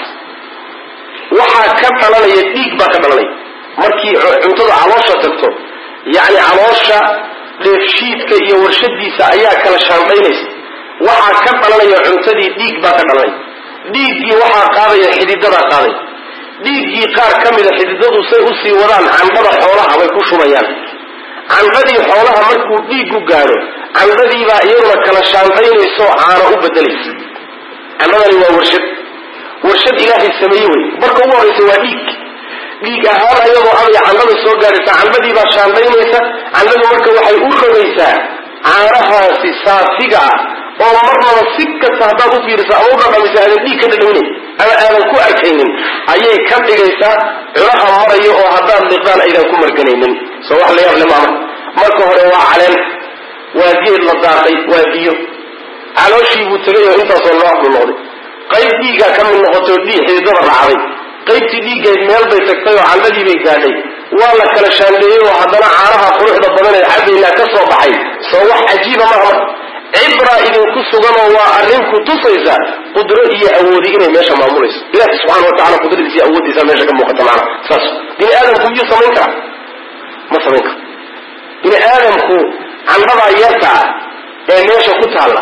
waxaa ka dhalanaya dhiig baa ka dhalanaya markii cuntada caloosha tagto yacni caloosha dheefshiidka iyo warshadiisa ayaa kala shaandhaynaysa waxaa ka dhalanaya cuntadii dhiig baa ka dhalanaya dhiiggii waxaa qaadaya xididadaa qaadaya dhiiggii qaar ka mida xididadu say usii wadaan candhada xoolaha bay ku shubayaan candhadii xoolaha markuu dhiiggu gaadho candhadiibaa iyaduna kala shaandaynayso caano u bedelaysa candhadani waa warshad warshad ilaahay sameeye wey marka ugu horraysa waa dhiig dhiig ahaan ayadoo abay candhada soo gaadhaysa candhadiibaa shaandaynaysa candhadu marka waxay u rogaysaa caanahaasi saafiga ah oo marnaba si kasta haddaad u fiiriso ama u dhadhamisa aadan dhiig ka dhadhawinayn ama aadan ku arkaynin ayay ka dhigaysaa cunaha maraya oo haddaad liqdaan aydan ku marganaynin soo wax la yaab le maama marka hore waa caleen waa geed la daaqay waa biyo calooshii buu tegay oo intaasoo nooc buu noqday qayb dhiigaa ka mid noqotay oo dhiig xididada raacday qaybtii dhiiggeed meel bay tagtay oo candhadii bay gaadhay waa la kala shaandeeyey oo haddana caanaha quruxda badan ee cabaynaa ka soo baxay soo wax cajiiba maaha marka cibraa idinku suganoo waa arrin ku tusaysa qudro iyo awoodi inay meesha maamulayso ilaahi subxana watacala qudradiisa iyo awooddiisa meesha ka muuqata macnaha saas bini aadamku miyuu samayn karaa ma samayn karo bini aadamku candhadaa yarta ah ee meesha ku taalla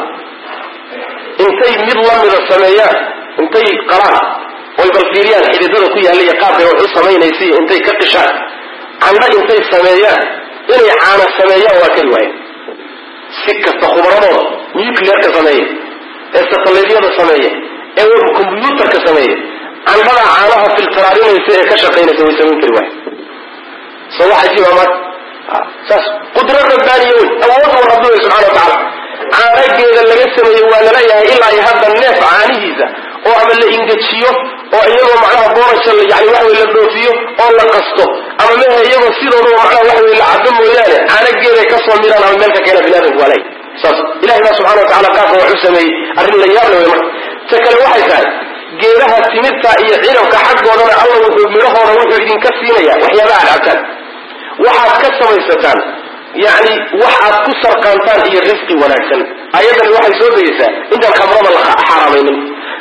intay mid lamida sameeyaan intay qalaan oy balfiiriyaan xididada ku yaalla iyo qaabkay wax u samaynaysa iyo intay ka qishaan candha intay sameeyaan inay caana sameeyaan waa keli waaya si kasta khubaradooda nuclearka sameeya ee satalaydiyada sameeya ee combyuutarka sameeya candhada caanaha filtaraarinaysa ee ka shaqaynaysa way samayn kari waaya soo wax cajiiba marka saas qudro rabbaaniya wey awood uu rabbi wey subxana wa tacaala caanageeda laga sameeyo waa laleeyahay ilaa iyo hadda neef caanihiisa oo ama la ingejiyo oo iyagoo macnaha boorasha yani waxa wey la dhoofiyo oo la qasto ama mehe iyagoo sidoodaba macnaha waxa wey la cabo mooyaane caanageeday kasoo miraan ama meel ka keena bini aadamku waa lay saas ilahi baa subxana wa tacala qaabka wax u sameeyey arrin la yaable wey marka ta kale waxay tahay geedaha timirta iyo cinabka xaggoodana alla wuxuu midhahooda wuxuu idinka siinaya waxyaabaha ad cabtaan waxaad ka samaysataan yani wax aad ku sarqaantaan iyo risqi wanaagsan ayaddani waxay soo degaysaa intaan khamrada la xaaraamaynin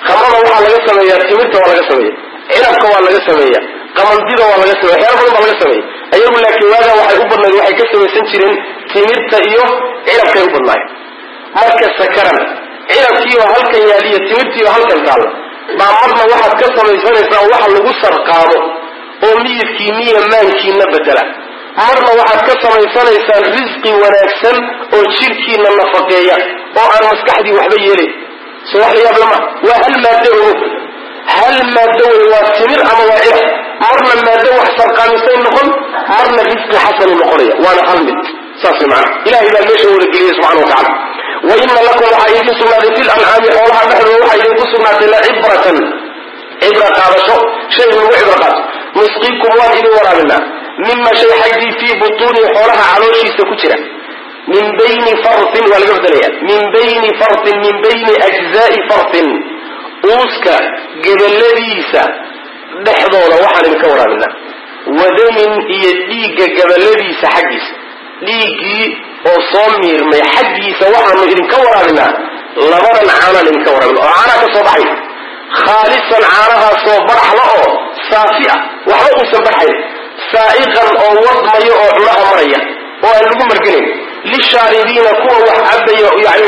khamrada waxaa laga sameeyaa timirta waa laga sameeya cinabka waa laga sameeya qamandida waa laga sameeya waxyaala badan baa laga sameeya ayagu laakiin waagaa waxay u badnayd waxay ka samaysan jireen timirta iyo cinabkay u badnaayeen marka sakaran cinabkiiba halkan yaaliyo timirtiiba halkan taalla baa marna waxaad ka samaysanaysaa waxa lagu sarqaamo oo miyidkiiniyo maankiina bedela marna waxaad ka samaysanaysaan risqi wanaagsan oo jirkiina nafaqeeya oo aan maskaxdii waxba yeelay soo wax la yaab lama waa hal maado ogo hal maado wey waa timir ama waa cinab marna maado wax sarqaamisay noqon marna risqi xasani noqonaya waana hal mid saas macna ilahay baa meesha wada geliyay subxana watacala wa ina lakum waxaa idin sugnaaday fi lancaami xoolaha dhexdooda waxaa idinku sugnaatay lacibratan cibra qaadasho shay lagu cibro qaato nusqiikum waan idin waraabinaa mima shay xaggii fii butuuni xoolaha calooshiisa ku jira min bayni fartin waa laga bedelaya min bayni fartin min bayni ajzaai fartin uuska gabaladiisa dhexdooda waxaan idinka waraabinaa wadamin iyo dhiigga gabaladiisa xaggiisa dhiiggii oo soo miirmay xaggiisa waxaanu idinka waraabinaa labadan caanaan idinka waraabina oo caanaa ka soo baxay khaalisan caanahaasoo baraxla oo saafi ah waxba uusan barxayn saa'iqan oo wadmayo oo cunaha maraya oo aan lagu marganayn lishaaribiina kuwa wax cabayo yani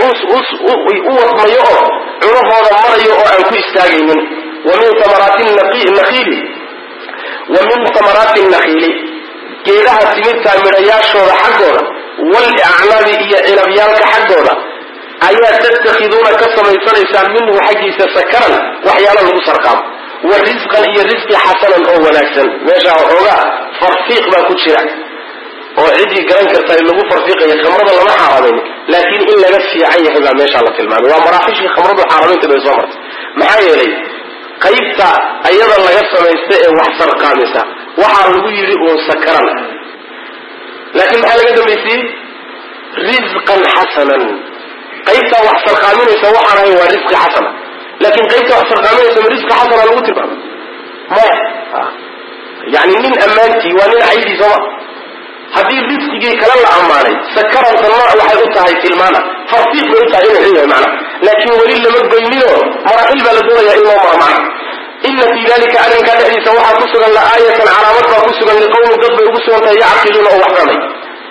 u wadmayo oo cunahooda marayo oo aan ku istaagaynin wa min amaraati nakiili wa min amaraati nakhiili geedaha timirta midhayaashooda xaggooda walicnaabi iyo cinabyaalka xaggooda ayaa tattakhiduuna ka samaysanaysaan minhu xaggiisa sakaran waxyaala lagu sarqaamo wa risqan iyo risqi xasanan oo wanaagsan meeshaa waxoogaa farfiiq baa ku jira oo ciddii garan karta in lagu farfiiqayo khamrada lama xaaraamayn laakiin in laga fiican yahay baa meeshaa la tilmaamay waa maraaxishii khamradu xaaraamaynta bay soo martay maxaa yeelay qaybta ayada laga samaysta ee wax sarqaamisa waxaa lagu yidhi uun sakaran laakiin maxaa laga dambaysiiyey risqan xasanan qaybtaa wax sarqaaminaysa waxaan ahay waa risqi xasana laakiin qaybta wax sarqaaminaysa ma risqi xasana lagu tilmaamay maya yani nin ammaantii waa nin caydii sooma haddii risqigii kale la ammaanay sakaranta nooc waxay u tahay tilmaana farfiiq bay u tahay inuu xun yahay macna laakiin weli lama goyninoo maraaxil baa la doonayaa in loo maro macna ina fii dalika arrinkaa dhexdiisa waxaa ku sugan la-aayatan calaamad baa ku sugan liqawmin dad bay ugu sugan tahay yacqiluuna oo wax fahmay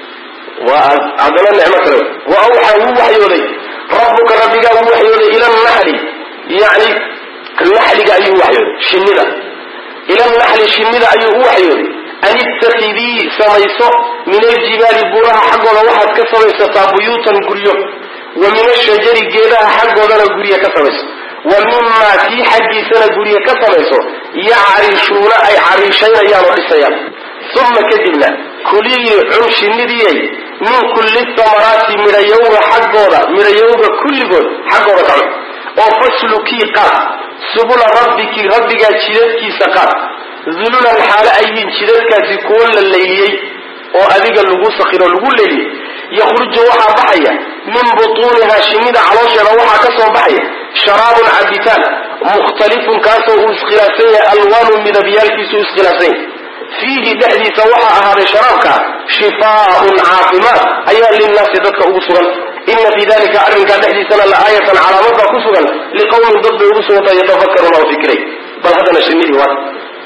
waa haddana nicmo kale wa awxaa wuu waxyooday rabbuka rabbigaa wuu waxyooday ila naxli yani naxliga ayuu waxyooday shinnida ila naxli shinnida ayuu u waxyooday an ittakidii samayso min aljibaali buuraha xaggooda waxaad ka samaysataa buyuutan guryo wa min ashajari geedaha xaggoodana guryo ka samayso wa mimaa kii xaggiisana guryo ka samayso yacrishuuna ay cariishaynayaan oo dhisayaan uma kadibna kulii cun shinnidiyay min kulli samaraati midhayowga xaggooda midhayowga kulligood xaggooda ka cun oo faslukii qaad subula rabbiki rabbigaa jidadkiisa qaad dululan xaale ayiin jidadkaasi kuwo la layliyey oo adiga lagu sakiro lagu layliyey yakhruju waxaa baxaya min butuunihaa shinnida caloosheeda waxaa ka soo baxaya sharaabun cabitaan mukhtalifun kaasoo uu iskhilaafsan yahay alwaanu midabyaalkiisu iskhilaafsan yahay fiihi dhexdiisa waxaa ahaaday sharaabka shifaaun caafimaad ayaa linnaasi dadka ugu sugan ina fii dalika arrinkaa dhexdiisana la-aayatan calaamad baa ku sugan liqawmin dad bay ugu sugantahay yatafakaruuna oo fikiray bal haddana shinnidii waa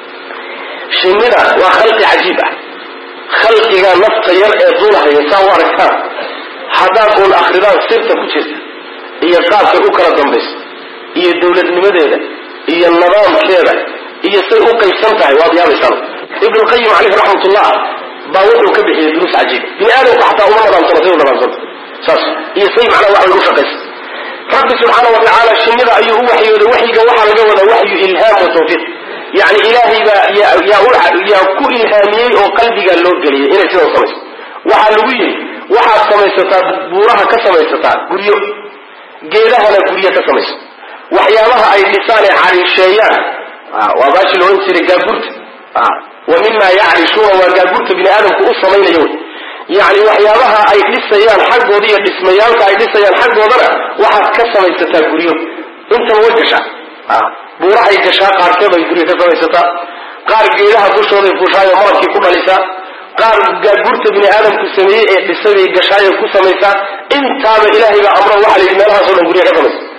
shinnida waa khalqi cajiib ah khalqiga nafta yar ee duulahaya saa u aragtaan haddaad uun akridaan sirta ku jirta iyo qaabkay u kala dambayso iyo dawladnimadeeda iyo nidaamkeeda iyo say u qaybsan tahay waad yaabaysaan ibn lqayim caleyhi raxmatullah baa wuxuu ka bixiyey duruus cajiiba bini aadamka xataa uma nadaamsano say u nadaamsanta saas iyo say macnaa wax lagu shaqaysa rabbi subxaana wa tacaala shinnida ayuu u waxyooday waxyiga waxaa laga wadaa waxyu ilhaam wa tawfiiq yani ilaahay baa yaa ku ilhaamiyey oo qalbigaa loo geliyay inay sidan samayso waxaa lagu yidhi waxaad samaysataa buuraha ka samaysataa guryo geedahana guryo ka samayso waxyaabaha ay dhisaan ee cariisheeyaan waa baashi laodhan jiray gaagurta wa mimaa yacrishuuna waa gaagurta bini aadamku u samaynayo yani waxyaabaha ay dhisayaan xaggooda iyo dhismayaalka ay dhisayaan xaggoodana waxaad ka samaysataa guryo intaba way gashaa buurahay gashaa qaarkeed ay guryo ka samaysataa qaar geedaha dushooday fushaayo marabkii ku dhalisaa qaar gaagurta bini aadamku sameeyey ee dhisabay gashaayo ku samaysaa intaaba ilaahay baa amro waxa layidhi meelahaasoo dhan guryo ka samaysa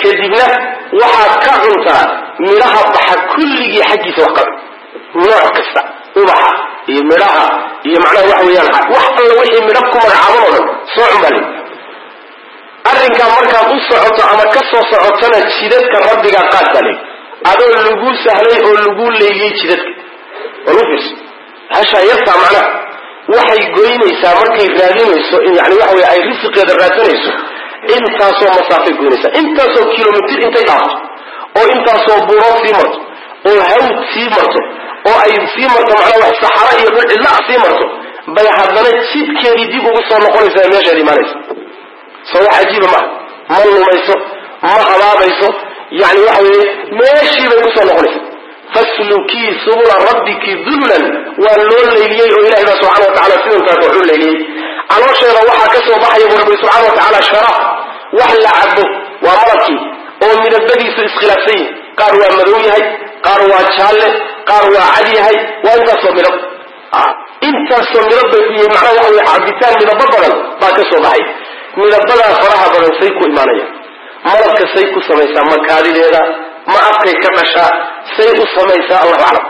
kadibna waxaad ka cuntaa midhaha baxa kulligii xaggiisa wax ka nooc kasta ubaxa iyo midhaha iyo macnaha waxa weeyaan wax alla wixii midhab ku magacaaban oo dhan soo cun baa leeyihi arrinkaa markaad u socoto ama ka soo socotona jidadka rabbigaa qaad baa leeyihi adoo lagu sahlay oo lagu leeyey jidadka walufis hashaa yartaa macnaha waxay goynaysaa markay raadinayso yani waxa wey ay risiqeeda raadsanayso intaasoo masaafay goynaysaa intaasoo kilomitir intay dhaafto oo intaasoo buurood sii marto oo hawd sii marto oo ay sii marto macnaa wax saxara iyo dhul cidla sii marto bay haddana jidkeedii dib ugu soo noqonaysaa meeshaad imaanaysa soo wax cajiiba maha ma lumayso ma habaabayso yani waxa weeye meeshii bay kusoo noqonaysaa faslukii subula rabbiki dululan waa loo leyliyey oo ilahay baa subxana watacala sidantaas wuxuu leyliyey caloosheeda waxaa ka soo baxaya bu rabbi subxana watacaala sharaab wax la cabo waa malabkii oo midabadiisu iskhilaafsan yihin qaar waa madow yahay qaar waa jaalle qaar waa cad yahay waa intaasoo midab intaasoo midab bay ku yihiin macnaha waxa wey cabitaan midabo badan baa ka soo baxay midabadaa faraha badan say ku imaanayaan malabka say ku samaysaa makaadideeda ma afkay ka dhashaa say u samaysaa allahu aclam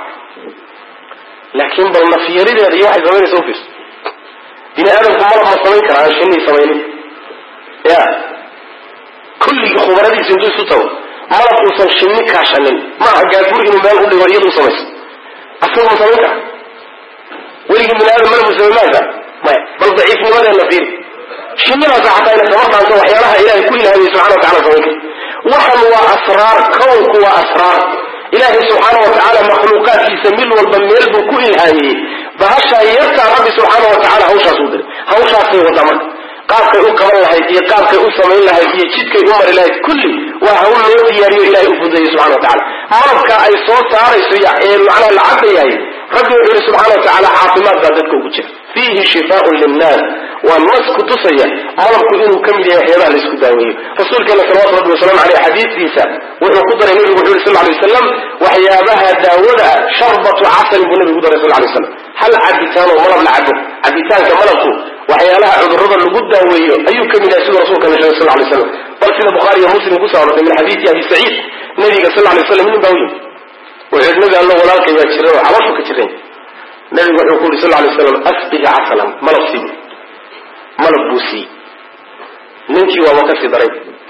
laakiin bal nafyarideeda iyo waxay samaynaysa ufiirso bini aadamku malab ma samayn kara aan shinii samaynin ya kulligii khubaradiisa intuu isu tago malab uusan shinni kaashanin maaha gaaguri inuu meel u dhigo iyadu u samayso asagu ma samayn kara weligii bini aadam malabu samaymaasa maya bal daciifnimadeena fiiri shinnidaasa xataa ina kama dhaanto waxyaalaha ilaahay ku ilhaamiyey subxana watacala samayn kara waxan waa asraar kownku waa asraar ilaahay subxaana watacaala makhluuqaadkiisa mid walba meel buu ku ilhaamiyey bahashaa yartaa rabbi subxaana watacaala hawshaas u diray hawshaasay wadaa marka qaabkay u qaban lahayd iyo qaabkay u samayn lahayd iyo jidkay u mari lahayd kulli waa hawl loo diyaariyo ilahay u fudeeyey subxana watacala malabka ay soo saarayso ee macnaha la cabayahay rabbi wuxuu yihi subxana watacaala caafimaad baa dadka ugu jira fiihi shifaaun linnaas waa nas ku tusaya malabku inuu ka mid yahay waxyaabaha la isku daaweeyo rasuulkeena salawatu rabbi wasalaamu aleyh xadiidkiisa wuxuu ku daray nebigu wuxuu yihi sal lay wasalam waxyaabaha daawada sharbatu casalin buu nebigu ku daray sal lay waslam hal cabitaanoo malab la cabo cabitaanka malabku waxyaalaha cudurrada lagu daaweeyo ayuu ka mid yahay siduu rasuulkana sheegay sal lay waslam bal sida bukhaari iyo muslim kusoo arortay min xadiidi abi saciid nebiga sal lay waslam nin baa u yimi wuxuu nabi alla walaalkay baa jiran oo calooshu ka jiran nabigu wuxuu ku yiri sal lay waslam asqihi casalan malab sii malab buu sii ninkii waaba kasii daray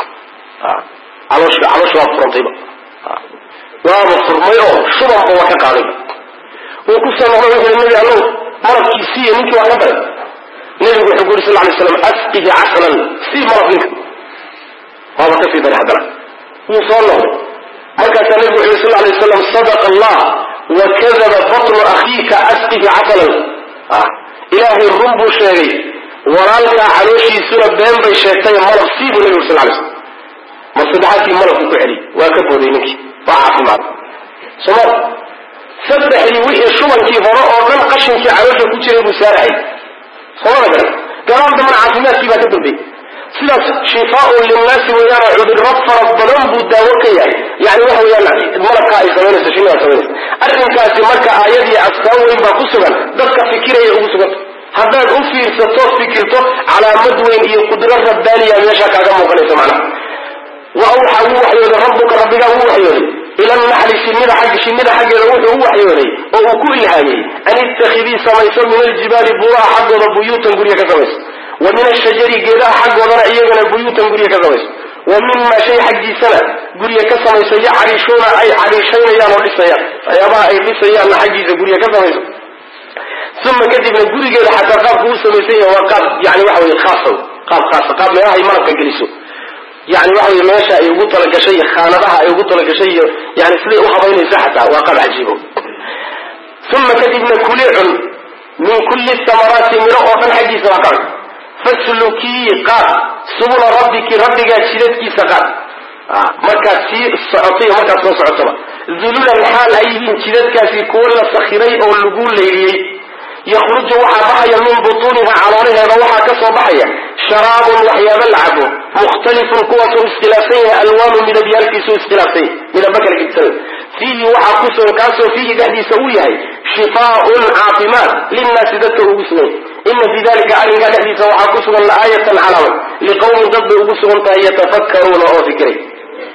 caloosh caloosh waa furantayba waaba furmay oo shubanba waa ka qaadayba wuu ku soo noqday wuxuu nabi allow malabkii siiye ninkii waa ka daray nabigu wuxuu ku yiri sal lay waslam asqihi casalan sii malab ninka waaba kasii daray haddana wuu soo noqday markaasaa nabigu wuxuu yiri sal lay waslam sadaqa allah wakadaba batnu akhiika asqihi casalan ilaahay run buu sheegay walaalkaa calooshiisuna been bay sheegtay malab sii buu nabigu sal lay slam mar saddexaadkii malabku ku celiy waa ka booday ninkii waa caafimaad soma saddexdii wixii shubankii hore oo dhan qashinkii caloosha ku jiray buu saarahay somada garan gadaal dambana caafimaadkii baa ka dambeeyey sidaas shifaaun linnaasi weeyaan cudurro fara badan buu daawo ka yahay yani waxa weyaan malabkaa ay samaynayso shinnidaa samaynaysa arrinkaasi marka aayadii astaan weyn baa ku sugan dadka fikiraya ugu suganta haddaad u fiirsato fikirto calaamad weyn iyo qudro rabbaaniya meeshaa kaaga muuqanaysa macnaha wa awxaa wuu waxyooday rabbuka rabbigaa wuu waxyooday ila naxli shinnida xagg shinnida xaggeeda wuxuu u waxyooday oo uu ku ilhaamiyey an ittakhidii samayso min aljibaali buuraha xaggooda buyuutan gurya ka samayso wa min ashajari geedaha xaggoodana iyagana buyuutan gurya ka samayso wa mima shay xaggiisana gurya ka samayso yacriishuuna ay cariishaynayaan oo dhisayaan waxyaabaha ay dhisayaanna xaggiisa gurya ka samayso uma kadibna gurigeeda xataa qaabku u samaysan yahay waa qaab yani waxa wey khaasa qaab khaasa qaab meelahay malabka geliso yani waxa wey meesha ay ugu talagashay iyo khaanadaha ay ugu talagashay iyo yani siday u habaynaysa xataa waa qaab cajiibo uma kadibna kuli cun min kulli samaraati miro oo dhan xaggiisa waa ka cun faslukii qaad subula rabbiki rabbigaa jidadkiisa qaad markaad sii socoto iyo markaad soo socotaba dululan xaal ay yihiin jidadkaasi kuwo la sakhiray oo lagu leyliyey yakhruju waxaa baxaya min butuuniha caloolaheeda waxaa ka soo baxaya sharaabun waxyaaba la cabo mukhtalifun kuwaasuu iskhilaafsan yahay alwaanu midabyaalkiisuu iskhilaafsan yahay midaba kala gedisanay fiihi waxaa ku sugan kaasoo fiihi dhexdiisa uu yahay shifaaun caafimaad linnaasi dadka ugu sugan ina fii dalika arrinkaa dhexdiisa waxaa ku sugan laaayatan calaamad liqawmin dad bay ugu sugan tahay yatafakkaruuna oo fikiray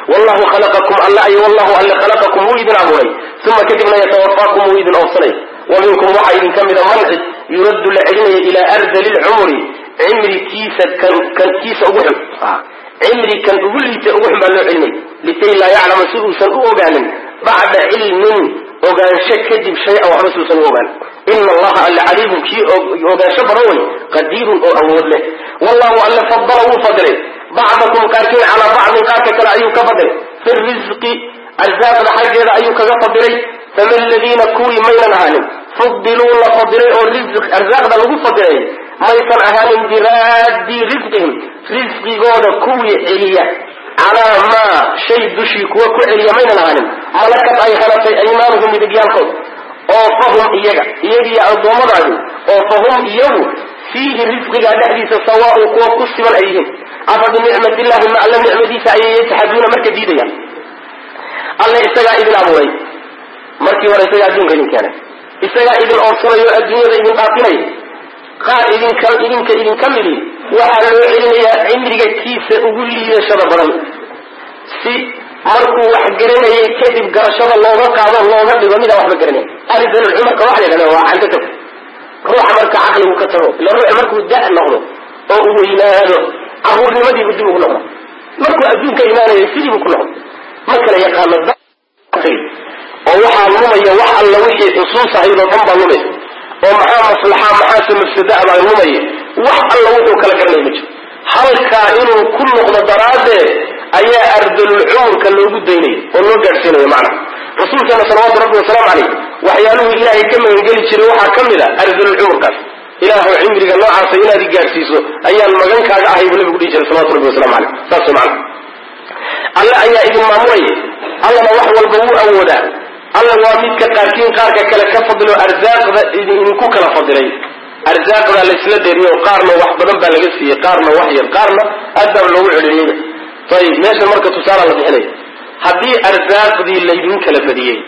wallahu khalaqakum alla ay wallahu alla khalaqakum widin aburay thumma kadibna yatawaffakum widin awsalay wa minkum waxa idin kamida manci yuraddu la'ilmi ila ardalil umri imri kiisa kan kan kiisa ugu xun imri kan ugu liita ugu xun baa loo cilmay likay la ya'lamu sudusan u ogaanin ba'da ilmin ogaansho kadib shay aw rasuusan ogaan inna allaha al-alim ki ogaansho baraway qadirun oo awood leh wallahu alla faddala wa fadla ba'dakum qarkin ala ba'd qarka kala ayu ka fadl fi rizqi arzaq hajjada ayu ka fadlay faman alladhina kuwi maynan ahanin fadlu la fadlay oo rizq arzaq da lagu fadlay maysan ahanin biradi rizqihim rizqigooda kuwi celiya على ما شيء دشي كوا كعلي مين العالم ملكت أي هلتي أيمانهم بدقيانكم أو فهم إيجا إيجا أرضوما بعدو أو فهم إيجو فيه رزق قاعد حديث سواء كوا قسم الأيهم أفضل نعمة الله ما علم نعمة سعيه يتحدون مركة جديدة الله استقع إذن أبوي مركي ولا استقع دون كلين كان استقع إذن أرسل الدنيا إذن باطني قال إذن كم إذن كإذن كملي وعلى العلم عمرك كيف أقول لي يا شباب si markuu wax garanayay kadib garashada looga qaado looga dhigo mid wax garanay aridan umarka wax leeyahay waa canta ruuxa marka aqligu ka tago la ruux markuu daa noqdo oo uu weynaado abuurnimadii u dib ugu noqdo markuu adduunka iimaanay sidii uu ku noqdo marka la yaqaan oo waxa lumaya wax alla wixii xusuus ahayd oo dhanba lumay oo maxaa maslaxa maxaa mafsada baa lumay wax alla wuxuu kala garanay ma jiro halka inuu ku noqdo daraade ayaa ardalul umrka loogu deynay oo loo gaarsiinay macna rasuulka sallallahu alayhi wa sallam alayhi waxyaaluhu ilaahay ka magan gali jiray waxa kamida ardalul umrka ilaahu cimriga noocaas inaad gaarsiiso ayaan magan kaaga ahay buu nabigu dhigay sallallahu alayhi wa sallam alayhi taas macna alla ayaa idin maamulay alla wax walba uu awoodaa alla waa midka qaarkiin qaarka kale ka fadlo arzaaqda idin ku kala fadilay arzaaqda la isla deeriyo qaarna wax badan baa laga siiyay qaarna wax yar qaarna adab loogu celiyay طيب ماشي marka tusaale la bixinay hadii arzaaqdii la idin kala badiyay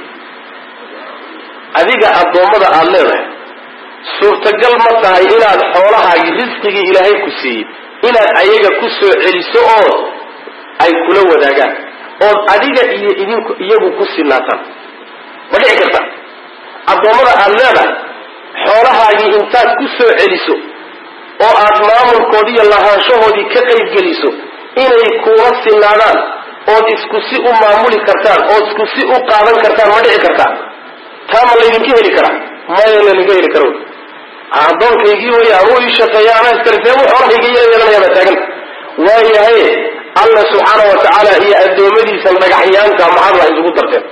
adiga adoomada aad leedahay suurtagal ma tahay inaad xoolahaaga risqiga ilaahay ku siiyay inaad ayaga ku soo celiso oo ay kula wadaagaan oo adiga iyo idinku iyagu ku sinaataan ma dhici karta adoomada aad leedahay xoolahaaga intaad ku soo celiso oo aad maamulkoodii iyo lahaanshahoodii ka qayb geliso inay kuwa sinaadaan oo isku si u maamuli kartaan oo isku si u qaadan kartaan ma dhici kartaa taama la idinka heli karaa ma la idinka heli karo adoonkaygii way awood shaqeeyaan istarfeen xoolahayga yeelanayaan taagan waayahay Allah subhanahu wa ta'ala iyo adoomadiisa dhagaxyaanka maxaa la isugu darteen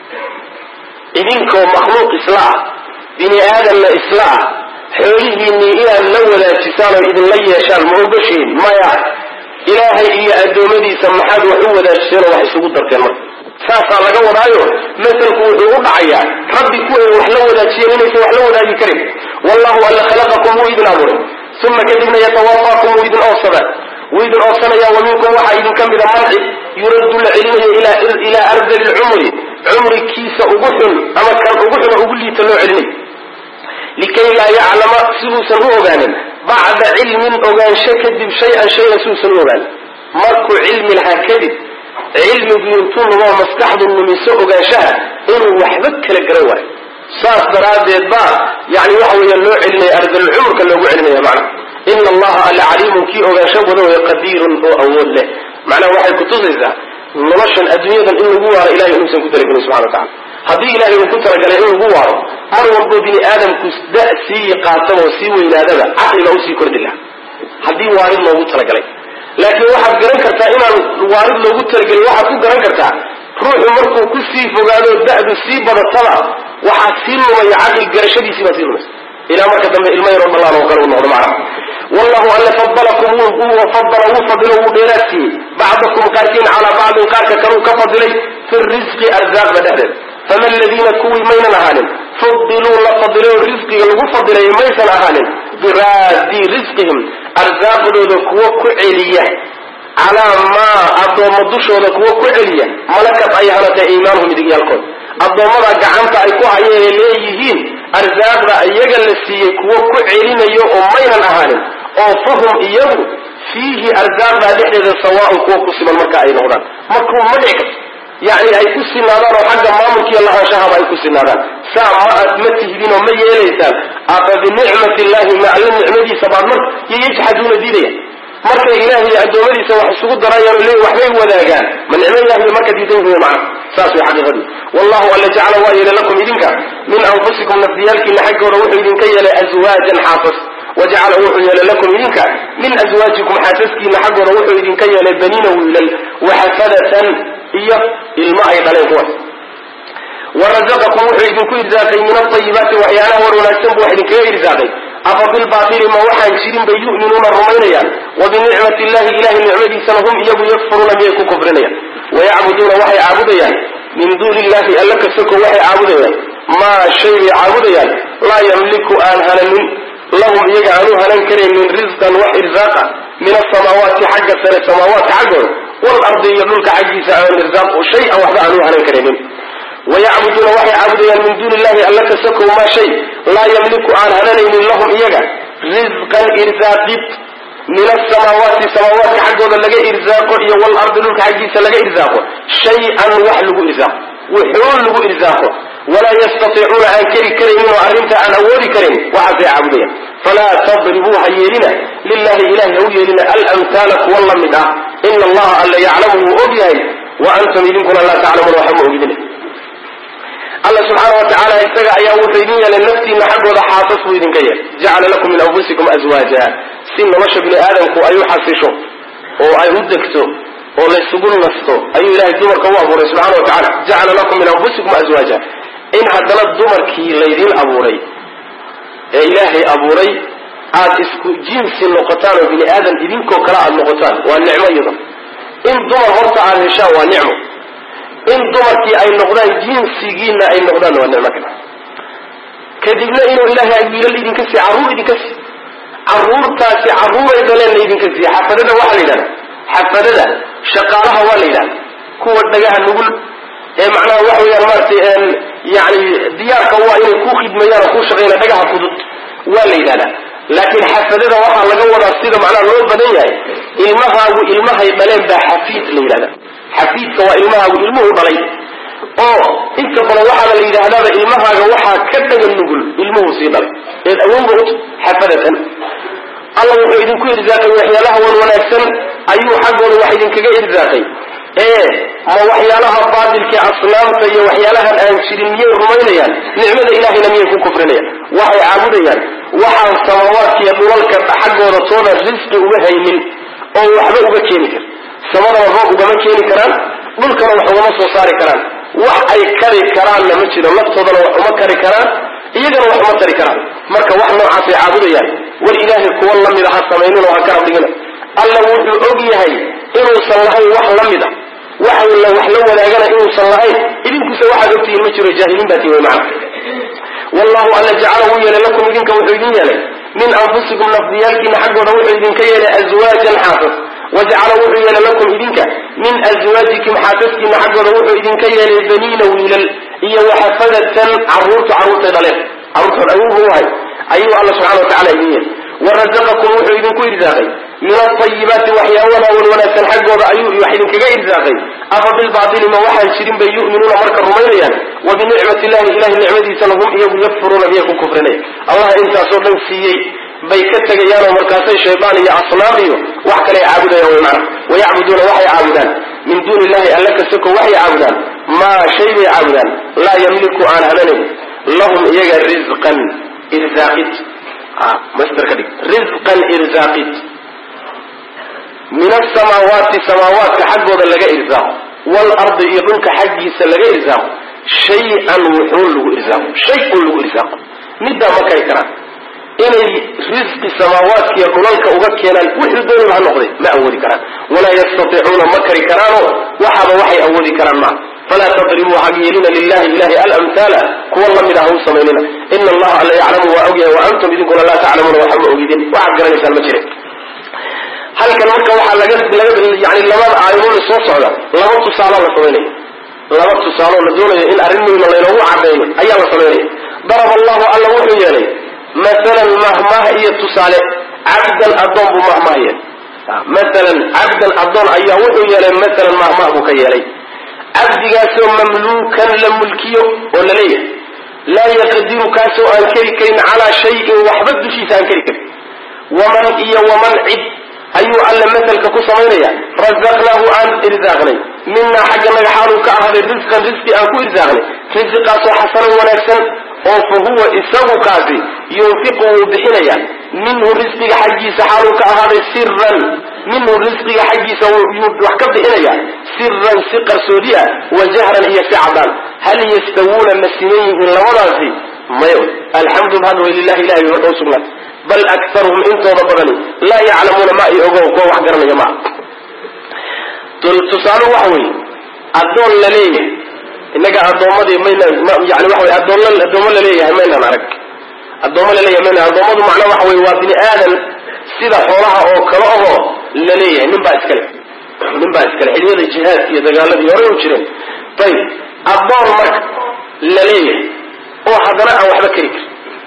idinkoo makhluuq islaah bini aadam la islaah xoolihiinii inaad la wadaajisaan oo idin la yeeshaan ma ogashiin maya ilaahay iyo adoomadiisa maxaad wax u wadaajiseen wax isugu darteen marka saasa laga wadaayo misalku wuxuu u dhacayaa rabbi ku ay wax la wadaajiyeen inaysan wax la wadaagi karin wallahu alla khalaqakum wa idin aburay thumma kadibna yatawaffakum wa idin awsada wa idin awsanaya wa minkum waxa idin kamida marci yuraddu al-ilmi ila ila ardil al-umri umri kiisa ugu xun ama kan ugu xun ugu liita loo celin likay la ya'lama subusan hu ogaanin بعد علم أوغان شكدب شيئا شيئا سوسا أوغان مركو علم لها كذب علم بينتون هو مستحض النميسة أوغان شهر إنه وحبك لقروا صاص دراد يدبار يعني وحو يلو علمي أرض العمر كاللو علمي معنا إن الله العليم كي أوغان شبه وقدير أول له معنى واحد كتوزيزا نرشا الأدنيا إنه هو إلهي أنسان كتلك سبحانه وتعالى هذه إلهي وكنت رجل إنه هو مر وضو بني آدم كسداء سي قاتم وسي وينادبا عقل لو سي كرد الله هذه وارد لو قلت رجل لكن واحد قرن كرتا إما وارد لو قلت رجل واحد كو قرن كرتا روح مركو كسي فقالوا الدأد السي بدا الصلاة واحد سينو ما يعقل قرشدي سيما سينو إلى ما كتب المير رب الله وقالوا الله معنا والله أن فضلكم وفضل وفضلوا بيراتي بعضكم قاركين على بعض قارك كانوا كفضلي في الرزق أرزاق بدأ فما الذين كوي مين الأهالين فضلوا لفضلوا الرزق المفضل يميس الأهالين برادي رزقهم أرزاق ذكوة كعلية على ما أبدو مدوشوا ذكوة كعلية ملكت أيهانة إيمانهم بدقيالكم أبدو مدى قعنت أيكوها يليهين أرزاق أيها التي يكوة كعلين يوم مين الأهالين أو فهم إياه فيه أرزاق لحظة سواء كوة قسم المكة أي نوران markuu madhic yani ay ku sinaadaan oo xagga maamulkiiyo lahaanshaha ay ku sinaadaan saa ma aad ma tihdin oo ma yeelaysaan afa binicmati illahi ma alla nicmadiisa baad mar yajxaduuna diidaya markay ilaahay adoomadiisa wax isugu darayaan leey waxbay wadaagaan ma nicmo ilaahay marka diidan yihiin macna saas way xaqiiqadu wallahu alla jacala wa yala lakum idinka min anfusikum nafsiyalkiina xaggooda wuxuu idinka yeelay azwaajan xaasas wajacala wuxuu yeelay lakum idinka min azwaajikum xaasaskiina xaggooda wuxuu idinka yeelay baniina wiilal waxafadatan iyo ilma ay dhaleen kuwaas warazaqakum wuxuu idinku irsaaqay min alطayibaati waxyaalaha war wanaagsan buu wax idinkaga irsaaqay afa bilbaatili ma waxaan jirin bay yu'minuuna rumaynayaan wa binicmati illahi ilahay nicmadiisana hum iyagu yakfuruuna miyay ku kufrinayaan wayacbuduuna waxay caabudayaan min duuni illahi alla kasoko waxay caabudayaan maa shay bay caabudayaan laa yamliku aan hananin lahum iyaga aanu hanan karaynin risqan wax irsaaqa min asamaawaati xagga sare samaawaadka xaggooda waalardi iyo dhulka xaggiisa aan irsaaq shay-an waxba aanu hanan karaynin wayacbuduuna waxay caabudayaan min duuni illahi alla kasakow maa shay laa yamliku aan hananaynin lahum iyaga risqan irsaaqid min asamaawaati samaawaadka xaggooda laga irsaaqo iyo waalardi dhulka xaggiisa laga irsaaqo shay-an wax lagu irsaaqo wuxuun lagu irsaaqo walaa yastatiicuuna aan keri karaynin oo arrinta aan awoodi karin waxaasay caabudayaan falaa tadribuu ha yeelina lilahi ilahi ha u yeelina alamhaala kuwa la mid ah ina allaha alla yaclamu wuu og yahay wa antum idinkuna laa taclamuuna waxba ma ogidin alla subxaana watacaala isaga ayaa wuxuu idin yeelay naftiina xaggooda xaasas buu idinka yeelay jacala lakum min anfusikum azwaaja si nolosha bini aadamku ay u xasisho oo ay u degto oo laysugu nasto ayuu ilahay dumarka u abuuray subxana watacala jacala lakum min anfusikum azwaaja in haddana dumarkii laydin abuuray ee ilaahay abuuray aad isku jinsi noqotaan oo bini aadam idinkoo kale aad noqotaan waa nicmo iyada in dumar horta aad heshaan waa nicmo in dumarkii ay noqdaan jinsigiina ay noqdaan waa nicmo kale kadibna inuu ilaahay ay wiilal idinka sii carruur idinka sii carruurtaasi carruuray daleenna idinka sii xafadada waxaa la yidhahda xafadada shaqaalaha waa la yidhahda kuwa dhagaha nugul ee macnaha waxa weyaan maaragtay yani diyaarka waa inay ku khidmeeyaan oo ku shaqeeyaan dhagaha fudud waa la yidhahdaa laakiin xafadada waxaa laga wadaa sida macnaha loo badan yahay ilmahaagu ilmahay dhaleen baa xafiid la yidhahda xafiidka waa ilmahaagu ilmuhu dhalay oo inta badan waxaana la yidhaahdaaba ilmahaaga waxaa ka dhagan nugul ilmuhu sii dhalay eed awoonba ut xafadatan alla wuxuu idinku irsaaqay waxyaalaha wan wanaagsan ayuu xaggooda wax idinkaga irsaaqay ee ma waxyaalaha baadilka asnaamta iyo waxyaalahan aan jirin miyay rumaynayaan nicmada ilahayna miyay ku kufrinayaan waxay caabudayaan waxaan samaawaadka iyo dhulalka xaggooda tooda risqi uga haynin oo waxba uga keeni kara samadana roob ugama keeni karaan dhulkana wax ugama soo saari karaan wax ay kari karaanna ma jiro laftoodana wax uma kari karaan iyagana wax uma tari karaan marka wax noocaasay caabudayaan war ilaahay kuwa lamid aha samaynin oo ha ka abdigina alla wuxuu og yahay inuusan lahayn wax la mid a waxa la wax la wadaagana inuusan lahayn idinkuse waxaad ogtihiin ma jiro jaahiliin baa tihiin macna wallahu alla jacala wuu yeelay lakum idinka wuxuu idin yeelay min anfusikum nafdiyaalkiina xaggooda wuxuu idinka yeelay azwaajan xaasas wajacala wuxuu yeelay lakum idinka min azwaajikum xaasaskiina xaggooda wuxuu idinka yeelay baniina wiilal iyo waxafadatan carruurta carruurtay dhaleen carruurtood awuuhu u hay ayuu alla subxana watacala idin yeelay warazaqakum wuxuu idinku irsaaqay min alطayibaati waxyaabaha wan wanaagsan xaggooda ayuu wax idinkaga irsaaqay afa bilbaatili ma waxaan jirin bay yu'minuuna marka rumaynayaan wa binicmati illahi ilahay nicmadiisana hum iyagu yakfuruuna miyay ku kufrinaya allah intaasoo dhan siiyey bay ka tegayaanoo markaasay shaydaan iyo asnaam iyo wax kale ay caabudayaan way macna wayacbuduuna waxay caabudaan min duuni illahi alla kasoko waxay caabudaan maa shay bay caabudaan laa yamliku aan hananin lahum iyaga risqan irsaaqid masder ka dhig risqan irsaaqid min asamaawaati samaawaadka xaggooda laga irsaaqo waalardi iyo dhulka xaggiisa laga irsaaqo shay-an wuxuun lagu irsaaqo shay-un lagu irsaaqo middaa ma kari karaan inay risqi samaawaadka iyo dhulalka uga keenaan wixii dooniba ha noqday ma awoodi karaan walaa yastatiicuuna ma kari karaanoo waxaaba waxay awoodi karaan maa falaa tadribuu hag yeelina lilahi ilahi alamhaala kuwa lamid ah u samaynina ina allaha alla yaclamu waa ogyahay wa antum idinkuna laa taclamuuna waxba ma ogidin waxaad garanaysaan ma jire halkan marka waxaa laga laga yani labada aayadood soo socda laba tusaalo la sameynaya laba tusaalo la doonayo in arrin muhiima laynoogu cadeeyo ayaa la sameynaya daraba allahu alla wuxuu yeelay masalan mahmaah iyo tusaale cabdan addoon buu mahmaahye مثلا عبدا أضل أي وحو يلي مثلا ما ما هو كيلي عبد كاسو مملوكا لملكيه ولا ليه لا يقدر كاسو أنكركين على شيء وحبد شيء أنكركين ومن إيا ومن عد أيو على مثل كقصمينيا رزقناه عن إرزاقني منا حاجة من حاله كأهل الرزق الرزق أكو إرزاقني رزق أسو حسن ونكسن فهو إساو كاسي ينفقه بحنيا منه الرزق حجي سحاله كأهل سرا منه الرزق حجي وحكب بحنيا سرا سقر سوريا وجهرا هي سعبان هل يستوون مسلمين من الوراسي ما يقول الحمد لله إله ورسول الله بل أكثرهم انتو ضبغني لا يعلمون ما يؤغوك وحقرنا يا جماعة تسألوا وحوي الدول لليه إنك الدوم دي مينا يعني وحوي الدول الدوم لليه مينا معك الدوم لليه مينا الدوم معنى وحوي وابن آدم سيدا حولها أو كراه لليه من بعد كلام من بعد كلام حلية الجهاد يتقال الذي يرون شرين طيب الدول مرك لليه هو حضنا أو حبا كريك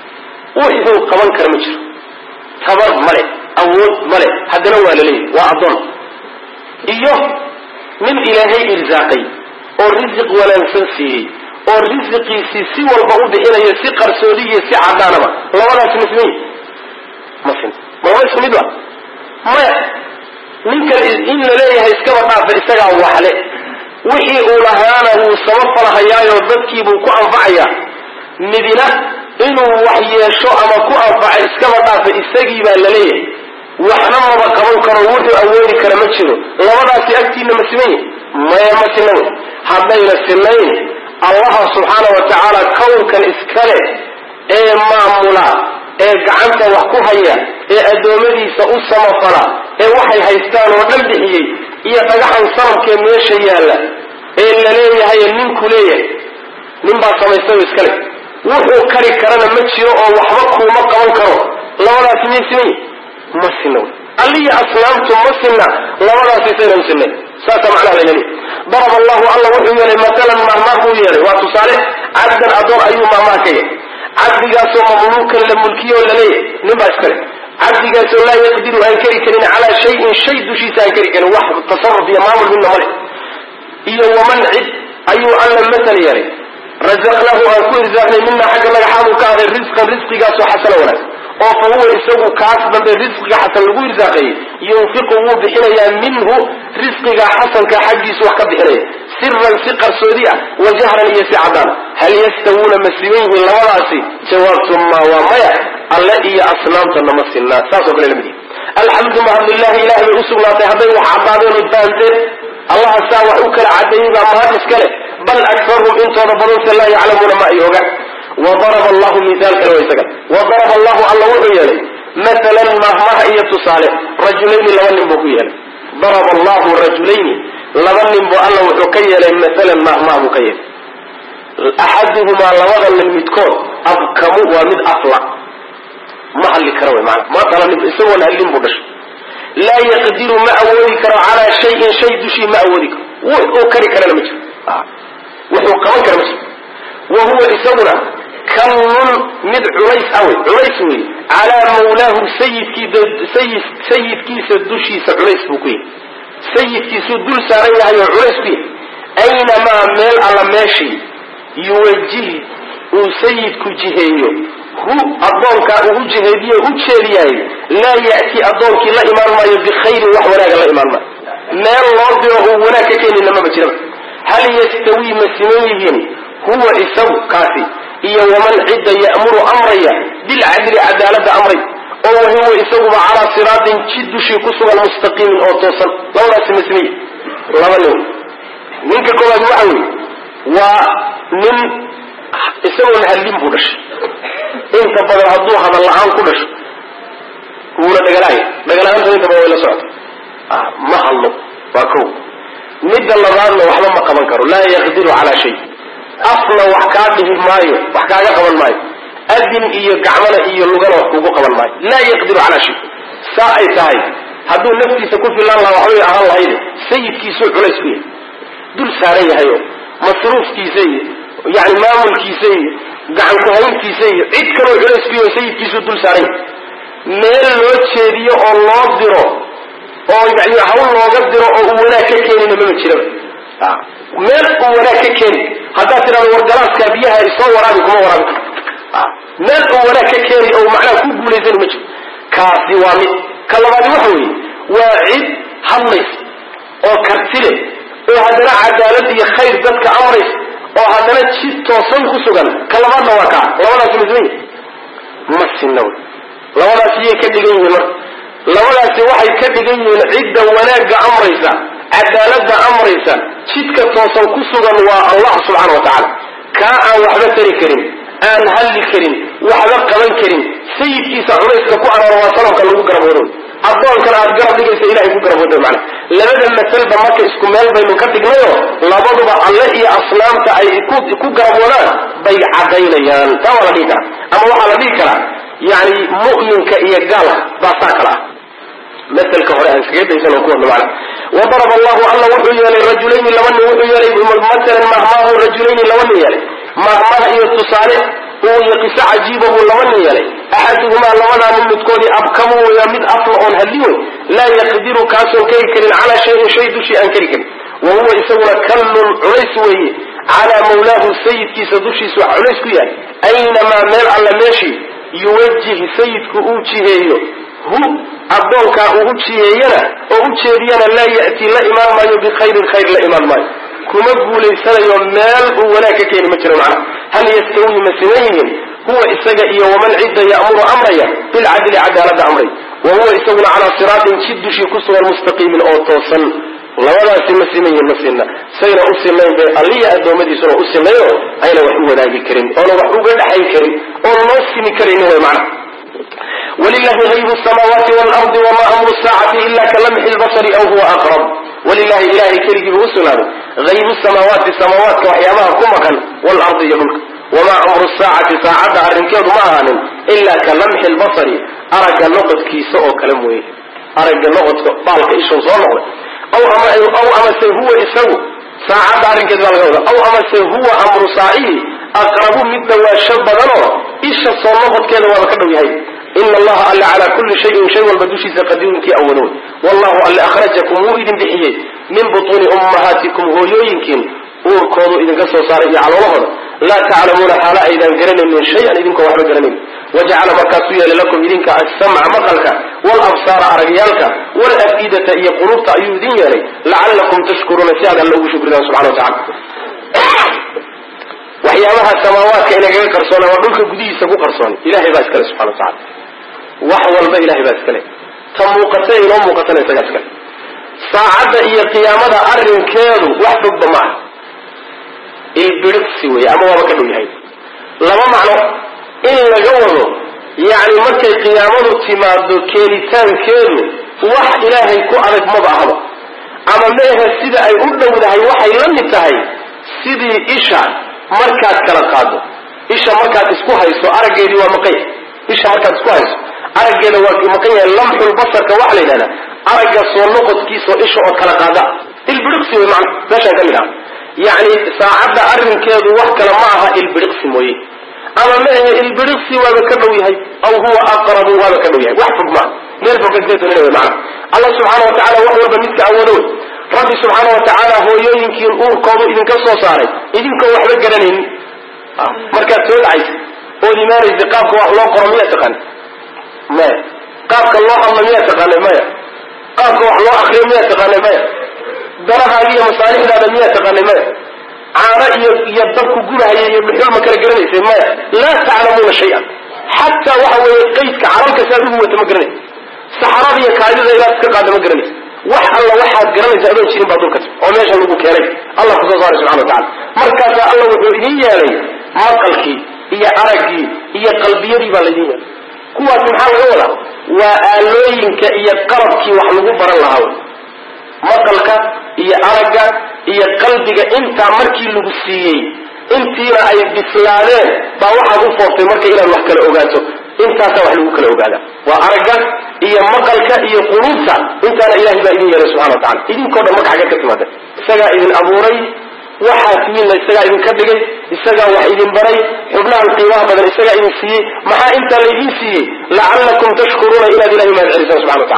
وحيثو قبان كرمجر tabar male awood male hadana waa leeyahay waa adoon iyo min ilaahay irzaaqay oo rizq wanaagsan siiyay oo rizqiisi si walba u bixinayo si qarsoodiye si cadaanaba labadaas mismay masin ma waa ismid waa ma ninka in la leeyahay iska dhaaf isaga waxle wixii uu lahaana uu sabab falahayaayo dadkii buu ku anfacaya midina inuu wax yeesho ama ku anfacay iska dhaaf isagii baa la leeyahay waxna ma qaban karo wuxuu awoodi kara ma jiro labadaasi agtiina ma simay ma ma simay hadayna simay Allah subhanahu wa ta'ala kownkan iskale ee maamula ee gacanta wax ku haya ee adoomadiisa u samafala ee waxay haystaan oo dhan bixiyay iyo dhagaxan sanamkee meesha yaala ee la leeyahay nin ku leeyahay nin baa samaystay iskale wuxuu kari karana ma jiro oo waxba kuma qaban karo labadaas miisay ma sino alliya aslaamtu ma sina labadaas isayna sinay saata macna leeyahay darab allah allah wuxuu yeelay matalan ma ma uu yeelay waa tusaale abdan adoon ayuu ma ma kay abdigaas oo mamluukan la mulkiyo la leeyahay nin baa iskale abdigaas oo la yaqdiru an kari karin ala shay'in shay dushisa an kari karin wax tasarruf iyo maamul minna male iyo waman cid ayuu alla matal yeelay رزقناه أن كل رزقنا منا حق الله حامل كهذا الرزق الرزق جاسو حسن ولا أو فهو يسوق كاسب بالرزق حسن الغير رزقه ينفقه بحنيا منه رزق حسن كحجي سوى كبحنيا سرا سقر سوريا وجهرا يسعدان هل يستوون مسلمين من الوراسي جواب ثم ومايا الذي أصنامت النمسنا ساسو كل المدين الحمد لله إله الرسول الله تهبين وحبابين البانتين الله ساوى أكل عدين ما هذا اسكاله بل أكثرهم إنتو ربضوك لا يعلمون ما يوقع وضرب الله مثال كالويسك وضرب الله الله وحيالي مثلا ما هي تصالح رجلين لون بكيالي ضرب الله رجلين لون بأله وحكيالي مثلا ما ما بكيالي أحدهما لوغا للمتكون أبكموا ومد أطلع محل كروي معنا ما طلع نبئسوا لألين بدش لا يقدر ما أوليك على شيء شيء دشي ما أوليك وكري كلا المجر آه. وهو قوان كرمس وهو إسونا كم مد عريس أول عريسوي على مولاه سيد كي سيد سيد كيس الدشي سعريس بوكي سيد كيس الدل ساريها يعريس فيه أينما ميل على ماشي يوجه وسيد كجهيه هو أضونك هو جهديه هو تشريه لا يأتي أضونك لا إمام ما بخير وحولا لا إمام ما ميل الأرض وهو هناك كين لما بجرب هل يستوي مسلمين هو إسو كافي إيا ومن عد يأمر أمريا بالعدل عدالة أمري أو هو إسو على صراط شد شيكسو المستقيم أو توصل لو ناس مسلمين الله ولو منك كما دعوي ومن إسو الهلم بودش إنت بدل هدوه هذا اللعان كودش كولا دقلاي دقلاي أنت إنت بولا سعود آه محلو وكو مد الله رأى وحنا ما قبل كرو لا يقدر على شيء أصلا وحكاته مايو وحكاته قبل مايو أدم إيه كعمله إيه اللغة وحكوه قبل مايو لا يقدر على شيء ساعي ساعي هدول نفسي تكون في الله وحوي أهل هيدا سيد كيسوع على سبيل دول سارية هيو مصروف كيسي يعني مامل كيسي قعن كهين كيسي عد كانوا على سبيل سيد كيسوع دول سارية ميل الوجه الله درو oo yani hawl looga diro oo uu wanaag ka keenina maba jiraba meel uu wanaag ka keeni haddaad tidhahdo war galaaska biyaha isoo waraabi kuma waraabi meel uu wanaag ka keeni oo macnaha ku guulaysani ma jiro kaasi waa mid ka labaadi waxa weeye waa cid hadlaysa oo kartile oo haddana cadaalad iyo khayr dadka amraysa oo haddana jid toosan ku sugan ka labaadna waa kaa labadaasi masleyi ma sinna labadaasi yay ka dhigan yihiin marka labadaasi waxay ka dhigan yihiin cidda wanaagga amraysa cadaaladda amraysa jidka toosan ku sugan waa allah subxaana wa tacaala kaa aan waxba tari karin aan hadli karin waxba qaban karin sayidkiisa culayska ku aroora waa salafka lagu garab wado addoonkana aad garab dhigaysa ilahay ku garab wado macna labada masalba marka isku meel baynu ka dhignayo labaduba alle iyo asnaamta ay ku garab wadaan bay cadaynayaan taa waa la dhihi karaa ama waxaa la dhihi karaa yani mu'minka iyo gaalka baa saa kala ah masalka hore aan iskaga daysan oo ku wadno macna wadaraba allahu alla wuxuu yeelay rajulayni laba nin wuxuu yeelay matalan mahmaahu rajulayni laba nin yeelay mahmaha iyo tusaale uu iyo qiso cajiiba buu laba nin yeelay axaduhumaa labadaa nin midkoodii abkamu weya mid afla oon hadli wey laa yaqdiru kaasoon keri karin calaa shayin shay dushii aan keri karin wa huwa isaguna kallun culays weeye calaa mawlaahu sayidkiisa dushiisa wax culays ku yahay aynamaa meel alla meeshii yuwajih sayidku uu jiheeyo hu addoonkaa uu u jiheeyana oo u jeediyana laa ya'tii la imaan maayo bikhayrin khayr la imaan maayo kuma guulaysanayo meel uu wanaag ka keeni ma jiro macna hal yastawi ma siman yihiin huwa isaga iyo waman cidda ya'muru amraya bilcadli cadaaladda amray wa huwa isaguna calaa siraatin jid dushii ku sugan mustaqiimin oo toosan labadaasi ma siman yihiin ma sinna sayna u sinayn bay alliya addoommadiisuna u sinayo ayna wax u wadaagi karin oona wax uga dhaxayn karin oon loo simi karaynin way macna walilahi haybu samaawaati waalardi wamaa amru saacati ila kalamxi lbasari aw huwa aqrab walilahi ilahay keligii buu u sugnaaday haybu samaawaati samaawaadka waxyaabaha ku maqan waalardi iyo dhulka wamaa amru saacati saacadda arrinkeedu ma ahaanin ilaa ka lamxi lbasari aragga noqodkiisa oo kale mooye aragga noqodka baalka ishuu soo noqday aw ama aw amase huwa isagu saacadda arrinkeed baa laga wada aw amase huwa amru saacihi aqrabu mid dhawaasho badanoo isha soo noqodkeeda waaba ka dhow yahay ina allaha alle calaa kulli shayin shay walba dushiisa qadiirinkii awadoon wallahu alle akhrajakum wuu idin bixiyey min butuuni ummahaatikum hooyooyinkiin uurkoodu idinka soo saaray iyo caloolahooda laa taclamuuna xaala aydan garanaynin shay-an idinkoo waxba garanayn wajacala markaasuu yeelay lakum idinka assamca maqalka walabsaara aragyaalka walafidata iyo qulubta ayuu idin yeelay lacallakum tashkuruuna si aad alle ugu shukridaan subxana wa tacala waxyaabaha samaawaadka inagaga qarsoona waa dhulka gudihiisa ku qarsoon ilahay baa iskale subxana wa tacala wax walba ilahay baa iskale ta muuqata inoo muuqatana isagaa iskale saacadda iyo qiyaamada arrinkeedu wax fogba maaha ilbiriqsi wey ama waaba ka dhow yahay laba macno in laga wado yacni markay qiyaamadu timaado keenitaankeedu wax ilaahay ku adag maba ahaba ama meehe sida ay u dhowdahay waxay la mid tahay sidii isha markaad kala qaado isha markaad isku hayso araggeedii waa maqan isha markaad isku hayso araggeeda waa maqan yahay lamxul basarka waxaa la yidhahdaa aragga soo noqodkiisao isha oo kala qaada ilbiriqsi wey macna meeshaan ka mid ah yacni saacadda arrinkeedu wax kale ma aha ilbiriqsi mooye ama maahe ilbiriqsi waaba ka dhow yahay aw huwa aqrabu waaba ka dhow yahay wax fog maaha meel fogkageesanina wey macna allah subxaana wa tacala wax walba midka awoodo wey rabbi subxaana wa tacaala hooyooyinkiin uurkoodu idinka soo saaray idinkoo waxba garanaynin markaad soo dhacaysa ood imaanaysa qaabka wax loo qoro miyaa taqaana maya qaabka loo hadlo miyaa taqaana maya qaabka wax loo akriyo miyaa taqaana maya danahaagi iyo masaalixdaada miyaa taqaana maya caano iyo iyo dabku gurahaya iyo dhuxul ma kala garanaysay maya laa taclamuuna shay-an xataa waxa weeye qaydka calalka si aad ugu wata ma garanaysa saxarada iyo kaadida ilaad iska qaada ma garanaysa wax alla waxaad garanaysa adoon jirin baa dulka oo meesha lagu keenay allah kusoo saaray subxana wa tacala markaasaa alla wuxuu idin yeelay maqalkii iyo araggii iyo qalbiyadii baa laydin yeelay kuwaas maxaa laga wadaa waa aalooyinka iyo qalabkii wax lagu baran lahaa maqalka iyo aragga iyo qalbiga intaa markii lagu siiyey intiina ay bislaadeen baa waxaad u fooftay marka inaad wax kala ogaato intaasaa wax lagu kala ogaada waa aragga iyo maqalka iyo quluubta intaana ilahay baa idin yeelay subxana wa tacala idinkoo dhan marka xaggeed ka timaada isagaa idin abuuray waxaa tihiinna isagaa idinka dhigay isagaa wax idin baray xubnahan qiimaha badan isagaa idin siiyey maxaa intaa laydin siiyey lacallakum tashkuruuna inaad ilahay mahad celisaan subxana wa tacala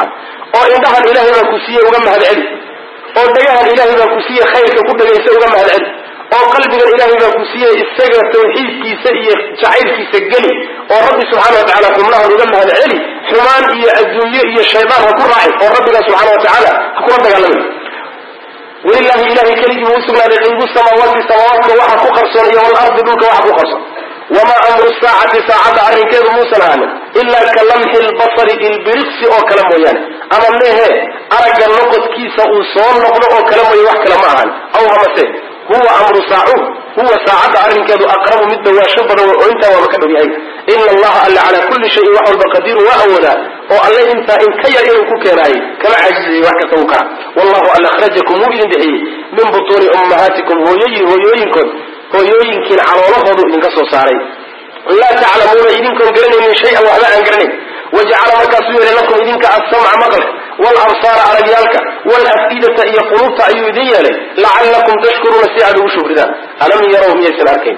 oo indhahan ilaahay baa ku siiyey uga mahadceli oo dhagahan ilaahay baa ku siiyey khayrka ku dhagaysa uga mahadceli oo qalbigan ilaahay baa ku siiyey isaga tawxiidkiisa iyo jacaylkiisa geli oo rabbi subxaana wa tacaala xubnahan uga mahadceli xumaan iyo adduunye iyo shaydaan ha ku raacin oo rabbiga subxaana wa tacaala ha kula dagaalamay walilahi ilahay keligii buu usugnaaday qaybu samaawaati samaawaadka waxa ku qarsoon iyo walardi dhulka waxa ku qarsoon wamaa amru saacati saacadda arrinkeedu muusan ahaanin ilaa ka lamxi lbasari ilbiriqsi oo kale mooyaane ama mehe aragga noqodkiisa uu soo noqdo oo kale mooye wax kale ma ahan aw hamase huwa amru saacu huwa saacadda arrinkeedu aqrabu mid dhawaasho badan oo intaa waaba ka dhow yahay ina allaha alla calaa kulli shayin wax walba qadiiru waa awoodaa oo alle intaa in ka yar inuu ku keenaayay kama caajizayay wax kasta uu kara wallahu alla akhrajakum wuu idin bixiyey min butuuni ummahaatikum hooyooyin hooyooyinkood hooyooyinkiin caloolahoodu idinka soo saaray laa taclamuuna idinkoon garanaynin shay-an waxba aan garanayn wajacala markaasuu yeelay lakum idinka assamca maqalka waalabsaara aragyaalka waalafidata iyo quluubta ayuu idin yeelay lacallakum tashkuruuna si aad ugu shukridaan alam yarow miyaysan arkayn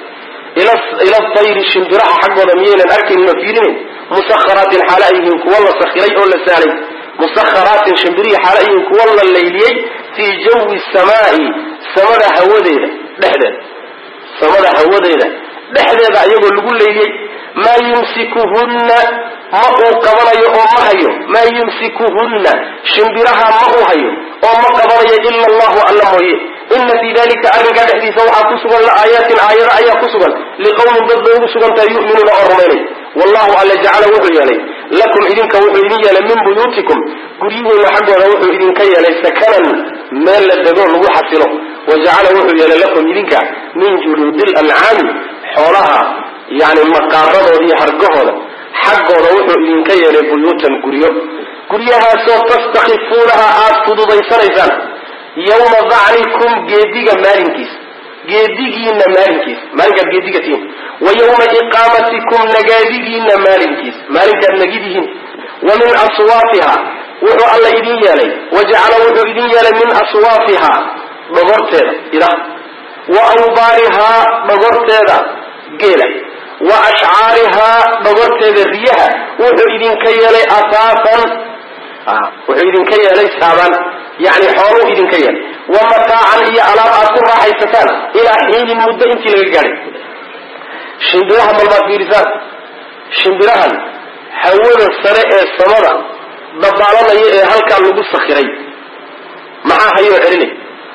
ila tayri shimbiraha xaggooda miyaynan arkaynin oo fiirinayn musakharaatin xaala ay yihiin kuwa la sakhiray oo la saalay musakharaatin shimbirihi xaala ay yihiin kuwa la layliyey fii jawi samaa'i samada hawadeeda dhexdeeda samada hawadeeda dhexdeeda ayagoo lagu layliyey maa yumsikuhunna ma uu qabanayo oo ma hayo maa yumsikuhunna shimbiraha ma uu hayo oo ma qabanayo ila allahu alla mooye ina fii dalika arrinkaa dhexdiisa waxaa ku sugan la aayaatin aayado ayaa ku sugan liqawmin dad bay ugu sugantahay yu'minuuna oo rumaynay wallahu alla jacala wuxuu yeelay lakum idinka wuxuu idin yeelay min buyuutikum guryihiina xaggooda wuxuu idinka yeelay sakanan meel la dego lagu xasilo wajacala wuxuu yeelay lakum idinka min juluudi lancaami xoolaha yani maqaaradooda iyo hargahooda xaggooda wuxuu idinka yeelay buyuutan guryo guryahaasoo tastakifuunaha aada fududaysanaysaan yawma dacnikum geediga maalinkiisa geedigiina maalinkiisa maalinkaad geediga tihiin wa yawma iqaamatikum nagaadigiina maalinkiisa maalinkaad nagidihiin wa min aswaafiha wuxuu alla idin yeelay wajacala wuxuu idin yeelay min aswaafiha dhogorteeda idaha wa awbaarihaa dhogorteeda geela wa ashcaarihaa dhogorteeda riyaha wuxuu idinka yeelay asaafan wuxuu idinka yeelay saaban yani xooluu idinka yeelay wa mataacan iyo alaab aad ku raaxaysataan ilaa xiinin muddo intii laga gaadhay shimbiraha balbaad fiirisaan shimbirahan hawada sare ee samada dabaalanaya ee halkaa lagu sakhiray maxaa hayoo celinay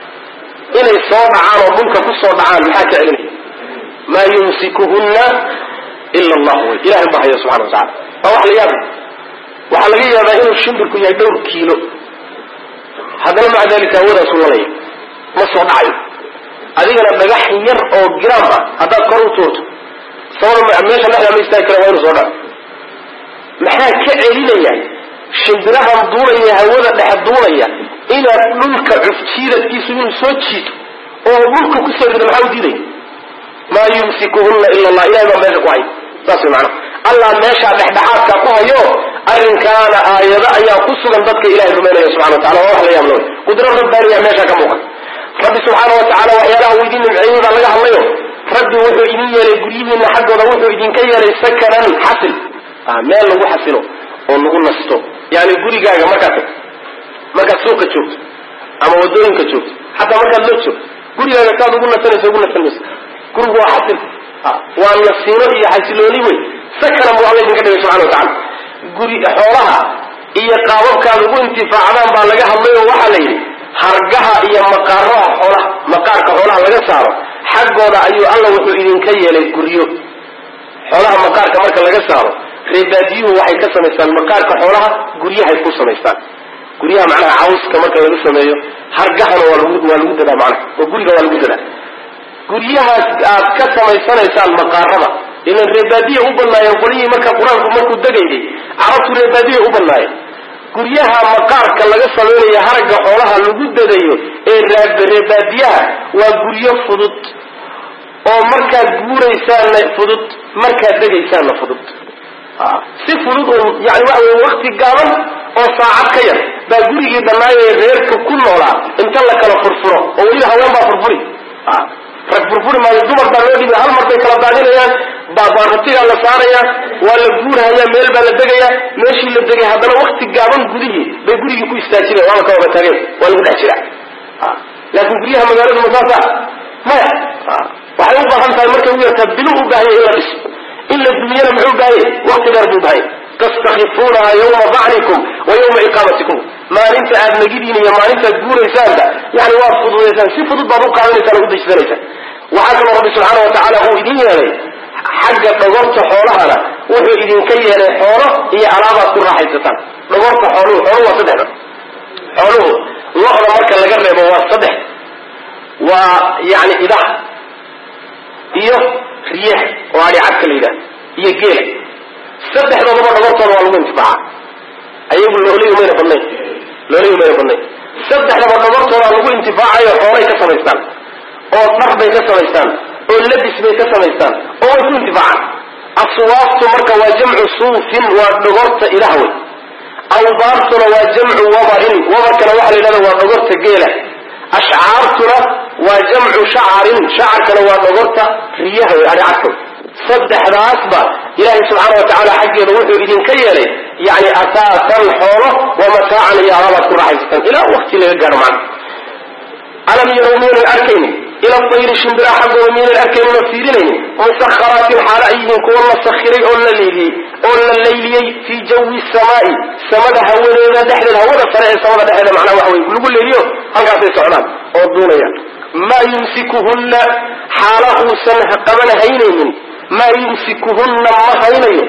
inay soo dhacaan oo dhulka ku soo dhacaan maxaa ka celinay maa yumsikuhunna ila allah wey ilahay baa haya subxana wa tacala waa wax la yaaba waxaa laga yaabaa inuu shimbirku yahay dhowr kiilo haddana maca dalika hawadaasu lalaya ma soo dhacayo adigana dhagax yar oo gram ah haddaad kor u tuurto sabada meesha dhexdaa ma istaagi kara waa inuu soo dhaco maxaa ka celinaya shimbirahan duulaya hawada dhex duulaya inaad dhulka cufjiidadkiisu inuu soo jiito oo dhulka kusoo rido maxaa u diidaya maa yumsikuhunna ila allah ilahay baa meesha ku hay saas way macana allah meeshaa dhexdhexaadka ku hayo arrinkaana aayado ayaa ku sugan dadka ilahay rumaynaya subxana wa tacala waa wax la yaab looy qudro rabbaaniya meesha ka muuqan rabbi subxaana wa tacala waxyaalaha uu idin nimceeyey baa laga hadlayo rabbi wuxuu idin yeelay guryihiina xaggooda wuxuu idinka yeelay sakanan xasil meel lagu xasilo oo lagu nasto yani gurigaaga markaad tagto markaad suuqa joogto ama wadooyinka joogto xataa markaad la joogto gurigaaga saad ugu nasanayso ugu nasan mayso gurigu waa xasil waa nasiino iyo xasilooni wey sakanan buu alla idinka dhigay subxana wa tacala guri xoolaha iyo qaababkaad ugu intifaacdaan baa laga hadlayo waxaa la yidhi hargaha iyo maqaaraha xoolaha maqaarka xoolaha laga saaro xaggooda ayuu alla wuxuu idinka yeelay guryo xoolaha maqaarka marka laga saaro reebaadiyuhu waxay ka samaystaan maqaarka xoolaha guryahay ku samaystaan guryaha macnaha cawska marka laga sameeyo hargahana waa lagu waa lagu dadaa macnaha oo guriga waa lagu dadaa guryahaas aad ka samaysanaysaan maqaarada ilan reebaadiya u badnaayeen qolyihii marka qur-aanku markuu degayday carabtu reebaadiya u badnaayeen guryaha maqaarka laga samaynayo haragga xoolaha lagu dadayo ee reebaadiyaha waa guryo fudud oo markaad guuraysaanna fudud markaad degaysaanna fudud si fudud oo yani waxa wey wakti gaaban oo saacad ka yar baa gurigii dhannaayee reerka ku noolaa inta la kala furfuro oo weliba haween baa furfuri rag furfuri maayo dumar baa loo dhibi hal mar bay kala daadinayaan baabaaratigaa la saaraya waa la guurhaya meel baa la degaya meeshii la degay haddana wakti gaaban gudihii bay gurigii ku istaajinaya waaba ka wada tageen waa lagu dhex jira laakiin guryaha magaaladu masaasa maya waxay u baahan tahay markay u yartaa bilu u baahaya in la dhiso in la dumiyana muxuu baahaya wakti dheer buu baahaya tastakifuunaha yawma dacnikum wa yawma iqaamatikum maalinta aad nagidiin iyo maalintaad guuraysaanba yani waad fududaysaan si fudud baad u qaadanaysaan oo u dejisanaysaan waxaa kaloo rabbi subxaana watacaala uu idin yeelay xagga dhogorta xoolahana wuxuu idinka yeelay xoolo iyo alaabaad ku raaxaysataan dhogorta xooluhu xooluhu waa saddexda xooluhu lo-da marka laga reebo waa saddex waa yani idaha iyo riyaha oo adhi cadka la yidhahda iyo geela saddexdoodaba dhogortooda waa lagu intifaaca ayagu loolay mayna badnayn loolay mayna badnayn saddexdaba dhogortooda lagu intifaacayo xoolay ka samaystaan oo dhar bay ka samaystaan oo labis bay ka samaystaan oo way ku intifaacaan aswaaftu marka waa jamcu suufin waa dhogorta idaha wey awbaartuna waa jamcu wabarin wabarkana waxaa la yidhahda waa dhogorta geela ashcaartuna waa jamcu shacarin shacarkana waa dhogorta riyaha wey adhi cadka saddexdaasba ilaahay subxaana watacaala xaggeeda wuxuu idinka yeelay yani asaasan xoolo wa mataacan iyo alaabaad ku raaxaysataan ilaa wakti laga gaaro macna alam yarow miynan arkaynin ila tayri shimbira xaggooda miynan arkaynin oo fiirinaynin musakharaatin xaalo ay yihiin kuwa la sakhiray oo la leyliyey oo la layliyey fii jawi samaa'i samada hawadeeda dhexdeeda hawada sare ee samada dhexeeda macnaha waxa wey lagu leeliyo halkaasay socdaan oo duunayaan maa yumsikuhunna xaala uusan qaban haynaynin maa yumsikuhunna ma haynayo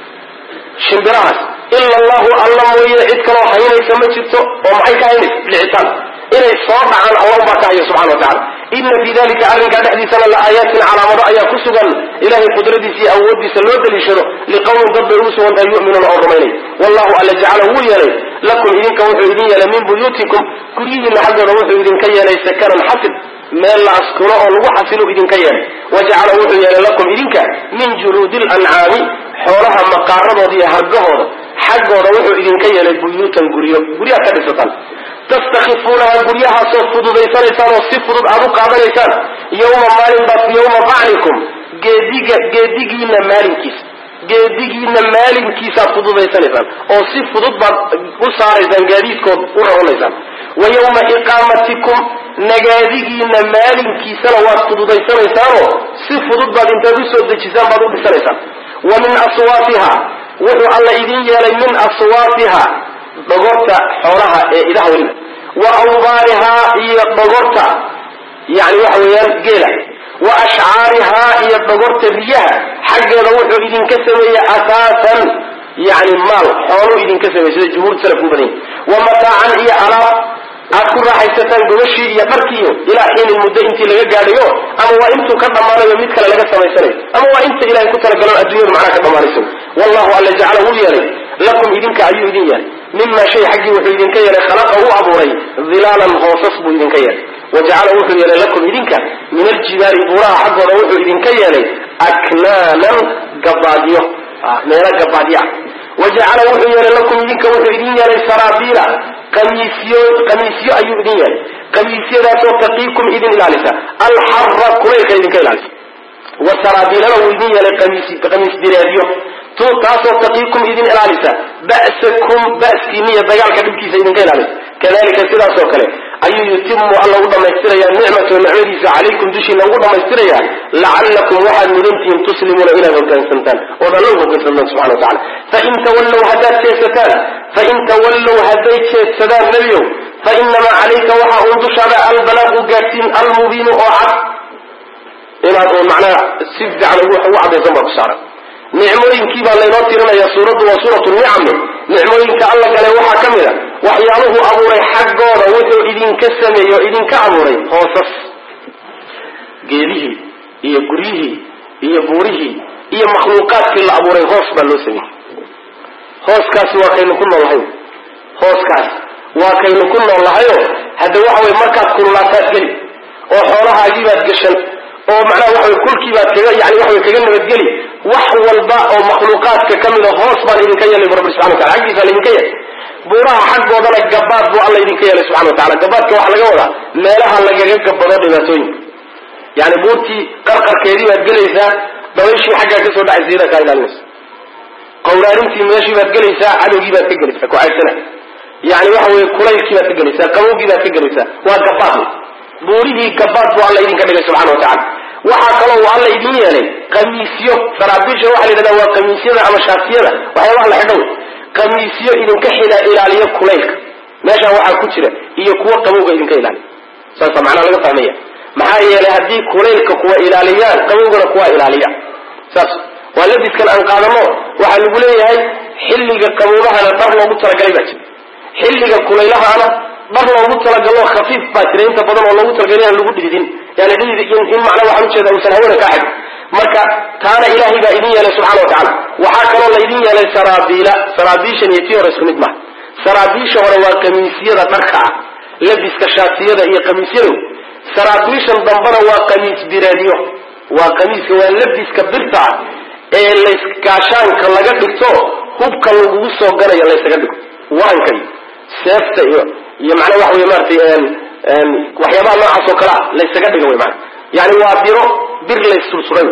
shimbirahaas ila allahu alla mooye cid kaloo haynaysa ma jirto oo maxay ka haynaysa dhicitaan inay soo dhacaan allah ubaa ka haya subxana watacala ina fii dalika arrinkaa dhexdiisana la aayaatin calaamado ayaa ku sugan ilahay qudradiisa iyo awoodiisa loo daliishado liqawmin dad bay ugu sugan tahay yu'minuuna oo rumaynay wallahu alla jacala wuu yeelay lakum idinka wuxuu idin yeelay min buyuutikum guryihiina xaggooda wuxuu idinka yeelay sakanan xasil meel la askuno oo lagu xasilo idinka yeelay wajacala wuxuu yeelay lakum idinka min juluudi lancaami xoolaha maqaaradooda iyo hargahooda xaggooda wuxuu idinka yeelay buyuutan guryo guryaha ka dhisataan tastakifuunaha guryahaasoo fududaysanaysaan oo si fudud aad u qaadanaysaan yawma maalin baad yawma bacnikum geediga geedigiina maalinkiisa geedigiina maalinkiisaad fududaysanaysaan oo si fudud baad u saaraysaan gaadiidkood u rarunaysaan wa yawma iqaamatikum nagaadigiina maalinkiisana waad fududaysanaysaanoo si fudud baad intaad usoo dejisaan baad u dhisanaysaan wa min aswaafiha wuxuu alla idin yeelay min aswaafiha dhogorta xoolaha ee idaha weliba wa awbaarihaa iyo dhogorta yani waxa weeyaan geela wa ashcaarihaa iyo dhogorta riyaha xaggeeda wuxuu idinka sameeyey asaasan yani maal xooluu idinka sameeyey sida jumhuur salaf u badan wa mataacan iyo alaab aad ku raaxaysataan gobashii iyo dharkiiyo ilaa xiinin muddo intii laga gaadhayo ama waa intuu ka dhammaanayo mid kale laga samaysanayo ama waa inta ilahay ku talagalo adduunyadu macnaha ka dhammaanayso wallahu alla jacala wuu yeelay lakum idinka ayuu idin yeelay mima shay xaggii wuxuu idinka yeelay khalaqa u abuuray dhilaalan hoosas buu idinka yeelay wajacala wuxuu yeelay lakum idinka min aljibaali buuraha xaggooda wuxuu idinka yeelay aknaanan gabaadyo meelo gabaadyo ah wajacala wuxuu yeelay lakum idinka wuxuu idin yeelay saraabiila qamiisyo qamiisyo ayuu idin yeelay qamiisyadaasoo taqiikum idin ilaalisa alxarra kulaylka idinka ilaalisa wasaraabiilana wuu idin yeelay qamiis qamiis direedyo taasoo taqiikum idin ilaalisa ba'sakum ba'skiina iyo dagaalka dhibkiisa idinka ilaalisa kadalika sidaasoo kale ayuu yutimu alla u dhamaystiraya nicmatahu nicmadiisa calaykum dushiina ugu dhamaystiraya lacallakum waxaad mudantihiin tuslimuuna inaad hogaansantaan ood alla u hogaansantaan subxana watacala fain tawallow haddaad jeedsataan fain tawallow hadday jeedsadaan nebiyow fa inamaa calayka waxa uun dushaada albalaaqu gaadhsiin almubiinu oo cad inaad uun macnaha si fiican ugu cadaysan baa ku saaran nicmooyinkii baa laynoo tirinaya suuraddu waa suuratu nicame nicmooyinka alla galay waxaa ka mid a waxyaaluhu abuuray xaggooda wuxuu idinka sameeyey oo idinka abuuray hoosas geedihii iyo guryihii iyo buurihii iyo makhluuqaadkii la abuuray hoos baa loo sameeyey hooskaasi waa kaynu ku noolahay hooskaas waa kaynu ku nool lahayo hadda waxa wey markaad kululaataad geli oo xoolahaagii baad gashan oo macnaha waxa wey kulkii baad kaga yani waxa wey kaga nabadgeli wax walba oo makhluuqaadka ka mida hoos baan idinka yeelay bu rabbi subxana watala xaggiisaan idinka yeelay buuraha xaggoodana gabaad buu alla idinka yeelay subxana watacala gabaadka waxaa laga wadaa meelaha lagaga gabado dhibaatooyinka يعني بورتي قرقر كيدي واتقليسا دويشي حقا كسو دعي زيدا كايدا الناس قورارنتي ماشي واتقليسا عدو جيبا تقليسا كوعيسنا يعني وحوي كليل كيبا تقليسا قوو جيبا تقليسا وقباط بوريه قباط بو الله يدين كبير سبحانه وتعالى waxaa kaloo alla idin yeelay qamiisyo saraabiisha waxa la yiraahdaa waa qamiisyada ama shaatiyada waxa wax la xidho qamiisyo idinka xila ilaaliyo kuleylka meesha waxa ku jira iyo kuwa qabowga idinka ilaaliyo saas macna laga fahmaya maxaa yeelay hadii kuleylka kuwa ilaaliyaan qabowgana kuwa ilaaliya saas waa labiskan aan qaadano waxa lagu leeyahay xilliga qabowgahana dhar loogu talagalay baa jira xilliga kuleylahana dhar loogu talagalo khafiif baa jira inta badan oo loogu talagalay aan lagu dhigin يعني إن معنى واحد شيء أو سنهون كاحد مركا تانا إلهي بإذن الله سبحانه وتعالى وحاكم الله إذن الله سرابيلا سرابيشا يتيه رسول نجمع سرابيشا وروا كميسية مركا لبس كشاتية هي كميسية سرابيشا ضمبنا وقميس براديو وقميس ولبس كبرتا اللي كاشان كلاجت دكتور هوب كلوجوس وجرى يلا يستجدك وانكي سافت يمعنى واحد يمارتي waxyaabaha noocaas oo kala la isaga dhigo way macna yani waa biro bir la sursuray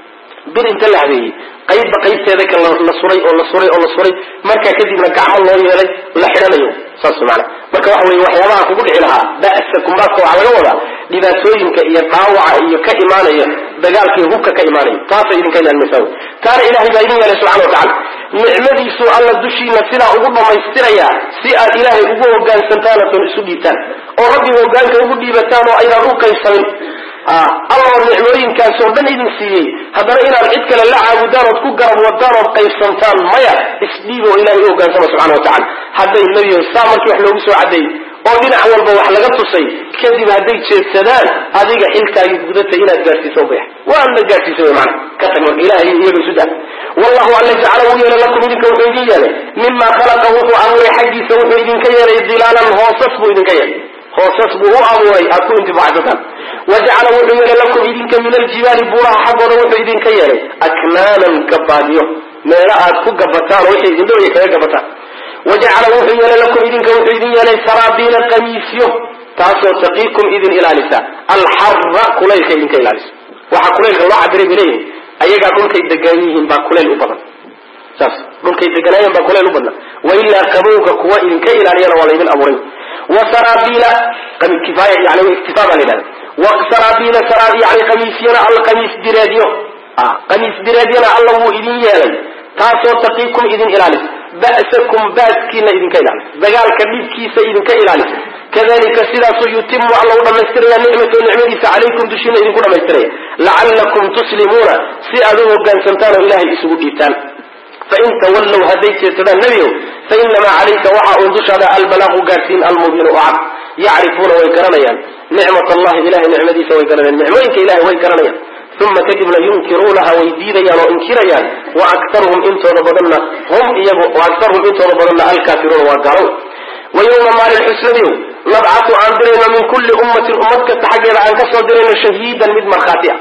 bir inta la habeeyay qayb qaybteeda kan la suray oo la suray oo la suray marka kadibna gacmo loo yeelay la xiranayo saas macna marka wax weey waxyaabaha kugu dhici lahaa ba'sa kumbaadka waxa laga wadaa dhibaatooyinka iyo dhaawaca iyo ka imaanaya dagaalkii hubka ka imaanaya taas idinka ilaalmaysaa taana ilaahay baa idin yeelay subhanahu wa ta'ala nicmadiisu alla dushiina sidaa ugu dhamaystiraya si aad ilaahay ugu hoggaansantaan oo isu dhiibtaan oo rabbi hoggaanka ugu dhiibataan oo aydan u qaysanin ah Allah nicmooyinkaas oo dhan idin siiyay haddana inaad cid kale la caabudaan oo ku garab wadaan oo qaysantaan maya isdhiibo ilaahay hogaansama subhanahu wa ta'ala hadday nabiga saamarkii wax loogu soo cadeey oo dhinac walba wax laga tusay kadib hadday jeedsadaan adiga xilkaaga gudata inaad gaarsiiso bay waa la gaarsiiso macna ka tagno ilaahay iyaga suda wallahu alla ja'ala yala lakum idinka wuxuu idin yeelay mimma khalaqahu amri xaqiisa wuxuu idinka yeelay dilalan hoosas buu idinka yeelay hoosas buu u abuuray aad ku intifaacsataan waja'ala wuxuu yeelay lakum idinka min aljibaali buraha xaqooda wuxuu idinka yeelay aknaanan kabaadiyo meela aad ku gabataan oo wixii idin dhow kaga gabataan وجعل وحي لكم إذن كوحي إذن يلي سرابيل قميسيو تاسو تقيكم إذن إلى لسا الحر كليك إذن كإلى لسا وحا كليك الله عبري بليه أيها قولك إدقانيهم با كليل أبضا ساس قولك إدقانيهم با كليل أبضا وإلا قبوك كوا إذن كإلى لينا ولا إذن أمرين وسرابيل قم كفاية يعني اكتفاء لنا وسرابيل سرابيل يعني قميسينا على قميس دراديو آه قميس درادينا الله إذن يلي تاسو تقيكم إذن إلى لسا بأسكم باسكينا إذن كإلالي بقال كبيب كيسا إذن كإلالي كذلك سلاسو يتم الله ونمستريا نعمة ونعمة عليكم دشينا إذن كنا مستريا لعلكم تسلمون سئلوه قان سنتان إلهي إسوه ديتان فإن تولوا هديك يتبع النبي فإنما عليك وحا أنزش هذا البلاغ قاسين المبين وعب يعرفون ويكرميا نعمة الله إله نعمة سويكرميا نعمة إله ويكرميا ثم تجب ينكرونها ويديديا وإنكريا وأكثرهم إنتوا ربضنا هم إيابوا وأكثرهم إنتوا ربضنا الكافرون والقارون ويوم مال الحسنين نبعث عن درنا من كل أمة أمتك تحجر عن كسر درنا شهيدا مدمر خاتئا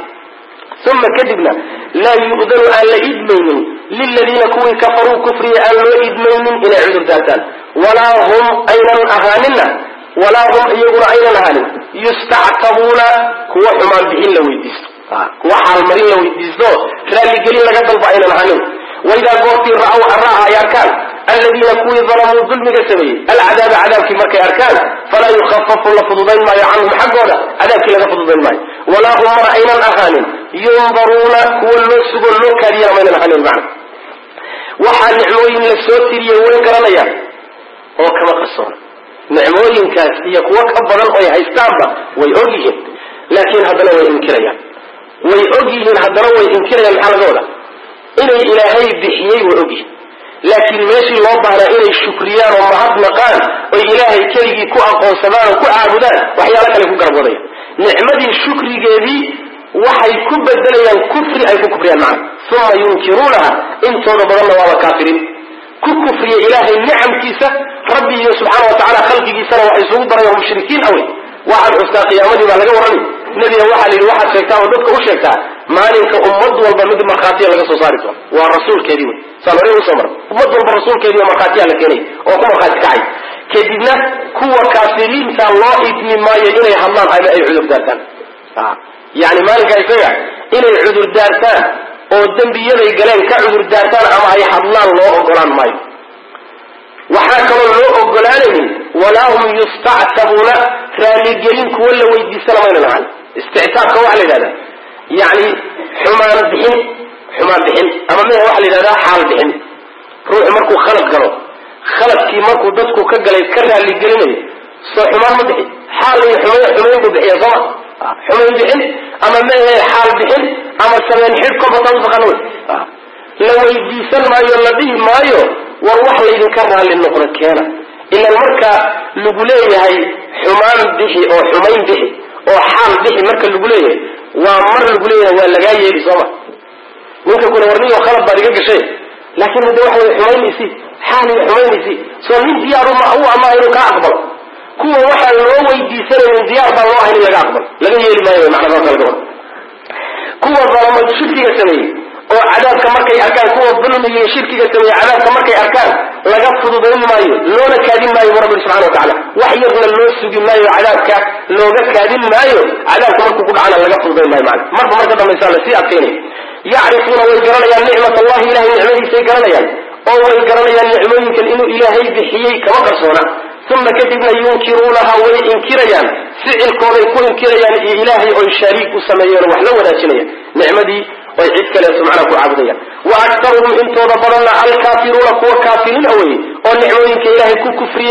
ثم كذبنا لا يؤذن أن لا إدمين للذين كوي كفروا كفري أن لا إدمين إلى عذر ذاتان ولا هم أيضا أهاننا ولا هم يقول أيضا أهاننا يستعتبون كوا حمان بهن لو يدستوا وحال مرين لو يدزدو خلال قليل لقد ضلبعين الحنين وإذا قلت رأوا الرأى يا أركان الذين كونوا ظلموا الظلم كسبي العذاب عذاب في مكة أركان فلا يخفف لفظين ما يعنهم حقونا عذاب كلا لفظين ما ولا هم رأينا الأخانين ينظرون كل سبل كريم من الحنين معنا وحال نعموين للسوتر يوين كرميا هو كما خصونا نعموين كاس يقوى كبرا ويهيستانبا ويؤجيهم لكن هذا لا ينكريا ويؤجيهم هذا لا ينكريا الحالة دولة إنه إلهي بحيي وأجيه لكن ماشي الله بحنا إلي الشكريان ومهد مقان وإلهي كريجي كو أقوى سبان وكو عابدان وحيا لك لكو قربوضيا نعمدي الشكري جدي وحي كب الدليا كفري أي كفريان معه ثم ينكرونها انتو ربضان وعلى كافرين كو كفري إلهي النعم كيسة ربي سبحانه وتعالى خلقي كيسة وحيسوه بريهم مشركين أوي واحد أستاقي أمدي ما لقوا رمي نبي واحد للواحد شيكتاه وددك وشيكتاه مالك أمد والبمد مرخاتية لك سوصارته والرسول كريم صلى الله عليه وسلم أمد والرسول كريم مرخاتية لكني وكو مرخاتي كعي كدبنا كوة كافرين الله إثني ما يجينا يحمام على أي عذب ذاتان يعني مالك يسوع إني عذر دارتان أو الدنبي يدي قلين كعذر دارتان أما أي حضلان الله أقولان ماي وحاكم الله أقولانهم ولا هم يستعتبون رالي قلين كولا ويدي سلمان العالم استعتاب كوحل هذا يعني حمان بحن حمان بحن أما ما هو حل هذا حال بحن روح مركو خلق قلو خلق كي مركو دتكو كقلي كرها اللي قلينه صو حمان مدحي حال حمان حمان بحي ضمان حمان بحن أما ما هي حال بحن أما سمين حركو بطنف قنول لو يدي سلمان يلا به مايو وروح ليدن كرها للنقرة كيانا إلا المركة لقليه هاي حمان بحي أو حمين بحي أو حال بحي مركة لقليه ومر لقليه هو اللي جاي يسمع ممكن يكون ورنيه وخلط بعد كده شيء لكن ده واحد حمين يسي حال حمين يسي سو من ديار ما هو أما إنه كأقبل كوا واحد هو يدي سنة من ديار الله إنه كأقبل لكن يلي ما يلي معنى ذلك الدور كوا ظلم الشرك يسمي أو عذاب كمركي أركان كوا ظلم الشرك يسمي عذاب كمركي أركان لقصد بين ما يل لون كادم ما يمر سبحانه وتعالى وحي يظل اللوس بما يل عذابك لون كادم ما يل عذاب كمركي كل على لقصد بين ما يمر مرة مرة مثال سيء أبتيني يعرفون ويقرون يا نعمة الله إلهي نعمه سيقرون يا أو ويقرون يا نعمه يمكن إنه إلهي بحيي كمقصونا ثم كتبنا ينكرونها وينكريان سعي الكون يكون انكريان إلهي أو شريك سميان وحلو ولا شنيا نعمدي ويعيدك لا سمعنا عبديا وأكثرهم انتو ضبرنا الكافرون قوة كافرين أوي والنعمه كإلهي كو كفريي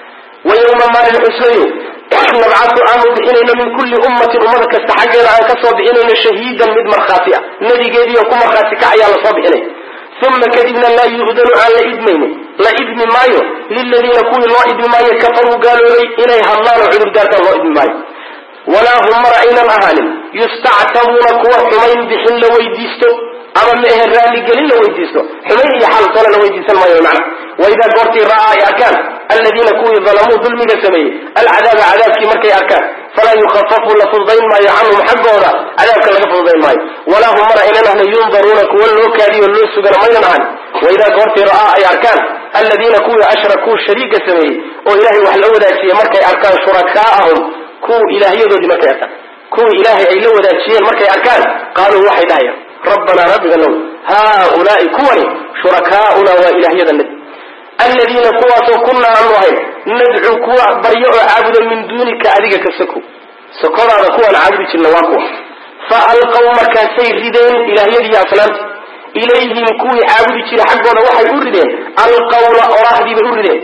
ويوم ما الحسنين نبعث عنه بحيننا من كل أمة أمتك استحقنا عن كسر بحيننا شهيدا من مرخاتها الذي قيدي يكون مرخاتك عيال صابحيني ثم كذبنا لا يؤذن على إذنين لا إذن مايو للذين يكون الله إذن مايو كفروا قالوا لي إليها الله وعذر دارك الله إذن مايو ولا هم رأينا الأهالم يستعتبون قوة حمين بحن ويديستو أما مئه الرالي قليل ويديستو حمين يحال طلع ويديس المايو معنا وإذا قرت رأى أركان الذين كونوا ظلموا ظلم جسمي العذاب عذاب في مركي أركان فلا يخففوا لفظين ما يعنهم حقه ولا عذاب كلا لفظين ما ولا هم رأينا نحن ينظرون كولو كادي واللوس قرمين عنه وإذا قرت رأى أركان الذين كونوا أشركوا شريك جسمي وإلهي وحلو ذا شيء مركي أركان شركاءهم كو إلهي ذو مركي أركان كو إلهي أي لو ذا شيء مركي أركان قالوا وحي دايا ربنا رب قالوا هؤلاء كوني شركاؤنا وإلهي ذا النبي الذين كوا كنا عنهم ندعو كوا بريء عابدا من دونك أذيك كسكو سكر على كوا العابد النواقو فألقوا مكاسي ردين إلى يدي أسلام إليهم كوا عابد الشر حقنا وحي أردين ألقوا أراهدي بأردين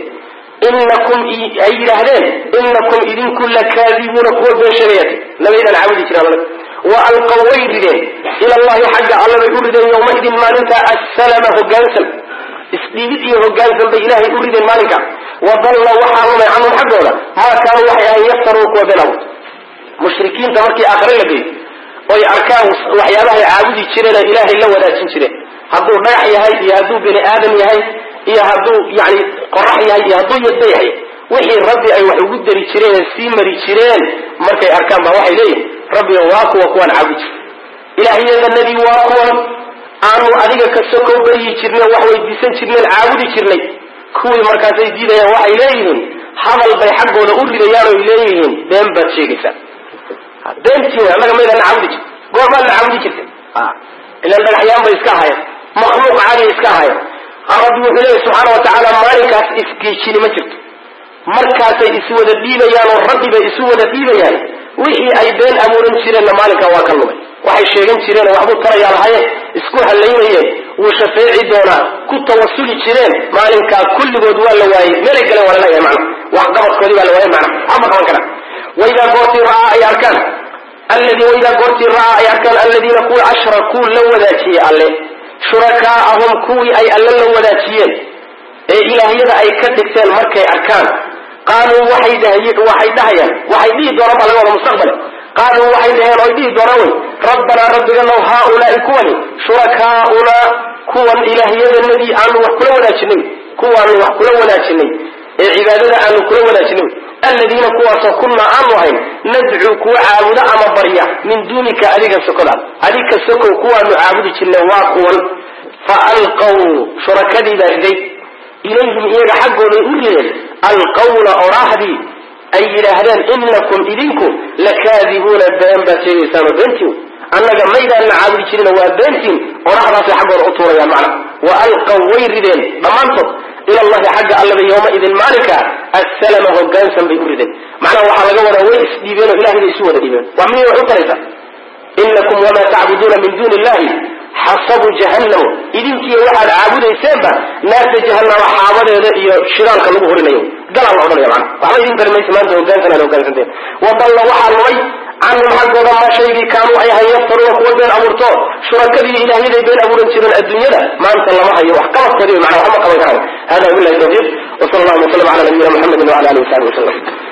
إنكم أي لهدين إنكم إذن كل كاذبون كوا بشريات نبيل العابد الشر وألقوا ويردين إلى الله حق الله بأردين يومئذ ما ننسى السلامة جانسل اسديد iyo hogaansan bay ilaahay u rideen maalinka wadalla waxa uu عنهم xaqooda ma kaan waxay ay yaftaru ku belaw mushrikiinta markii aakhir la geeyay oo arkaan waxyaabaha caabudi jireen ilaahay la wadaajin jireen haduu dhagax yahay iyo haduu bini aadam yahay iyo haduu yaani qorax yahay iyo haduu yada yahay wixii rabbi ay wax ugu dari jireen si mari jireen markay arkaan ba waxay leeyihiin rabbi waa kuwa kuwan caabudi ilaahiyada nabi waa kuwan aanu adiga ka soo koobayay jirnay wax weydiisan jirnay caabudi jirnay kuwii markaas ay diidayaan waxay leeyihiin hadal bay xaqooda u ridayaan oo leeyihiin been baad sheegaysaa beentii anaga ma idin caabudi jir goorma la caabudi jirtay ah ila dhagaxyaan bay iska hayeen makhluuq caadi iska hayeen rabbi wuxuu leeyahay subxaanahu wa ta'aala maalinkaas isgeejini ma jirto markaasay isu wada dhiibayaan oo rabbi bay isu wada dhiibayaan wixii ay been abuuran jireen maalinka waa ka lumay waxay sheegan jireen waxbu tarayaa lahaayeen isku haleeyeen uu shafeeci doona ku tawassuli jireen maalinka kulligood waa la waayay meel kale wala la yamaan wax qabadkoodi waa la waayay macna ama kan kana wayda gooti raa ay arkaan alladhi wayda gooti raa ay arkaan alladina qul ashraku law wadaati alle shurakaahum kuwi ay alle la wadaajiyeen ee ilaahiyada ay ka dhigteen markay arkaan qaaluu waxay dahayeen waxay dhahayaan waxay dhii doonaan baa laga wada mustaqbal قالوا وحي لهين أيديه دونوي ربنا ربنا لو هؤلاء كوني شركاؤنا كون إلهي الذي أنه وحكولا ولا شنين كون وحكولا ولا شنين عبادنا أنه كولا ولا شنين الذين كوا كنا عنهم ندعو كوا عابدا أما بريا من دونك أليك السكولا أليك السكو كوا نعابد شنواكوا فألقوا شركاء ذلك إليهم إيجا حقوا لأولين القول أراهدي أي لهذان إنكم إذنكم لكاذبون البيان باتي إسان بنتي أنك ميدا نعابد جرين وبنتي ورحضة في حق الأطورة يا معنا وألقوا ويردين ضمانتم إلى الله حق الله يومئذ مالك السلام هجانسا بيوردين معنا وحلقوا ونويس ديبين إله ليسوا ديبين وعملين وحطريتا إنكم وما تعبدون من دون الله حصبوا جهنم إذن كي واحد عابد يسابة ناس جهنم حابد شرال كلمه هرنيو قال الله أولا يا معنا وعلى إذن كلمة يسمان هجانسا هجانسا وضل وحلوي عنهم حق وضم شيء كانوا أيها يفتروا وقوة بين أمورتو شركة إلهي دي بين أمور انتظر الدنيا ما أنت الله أيه وحكمت طريق معنا وحمق ويهان هذا هو الله التوفيق وصلى الله وسلم على نبينا محمد وعلى آله وصحبه وسلم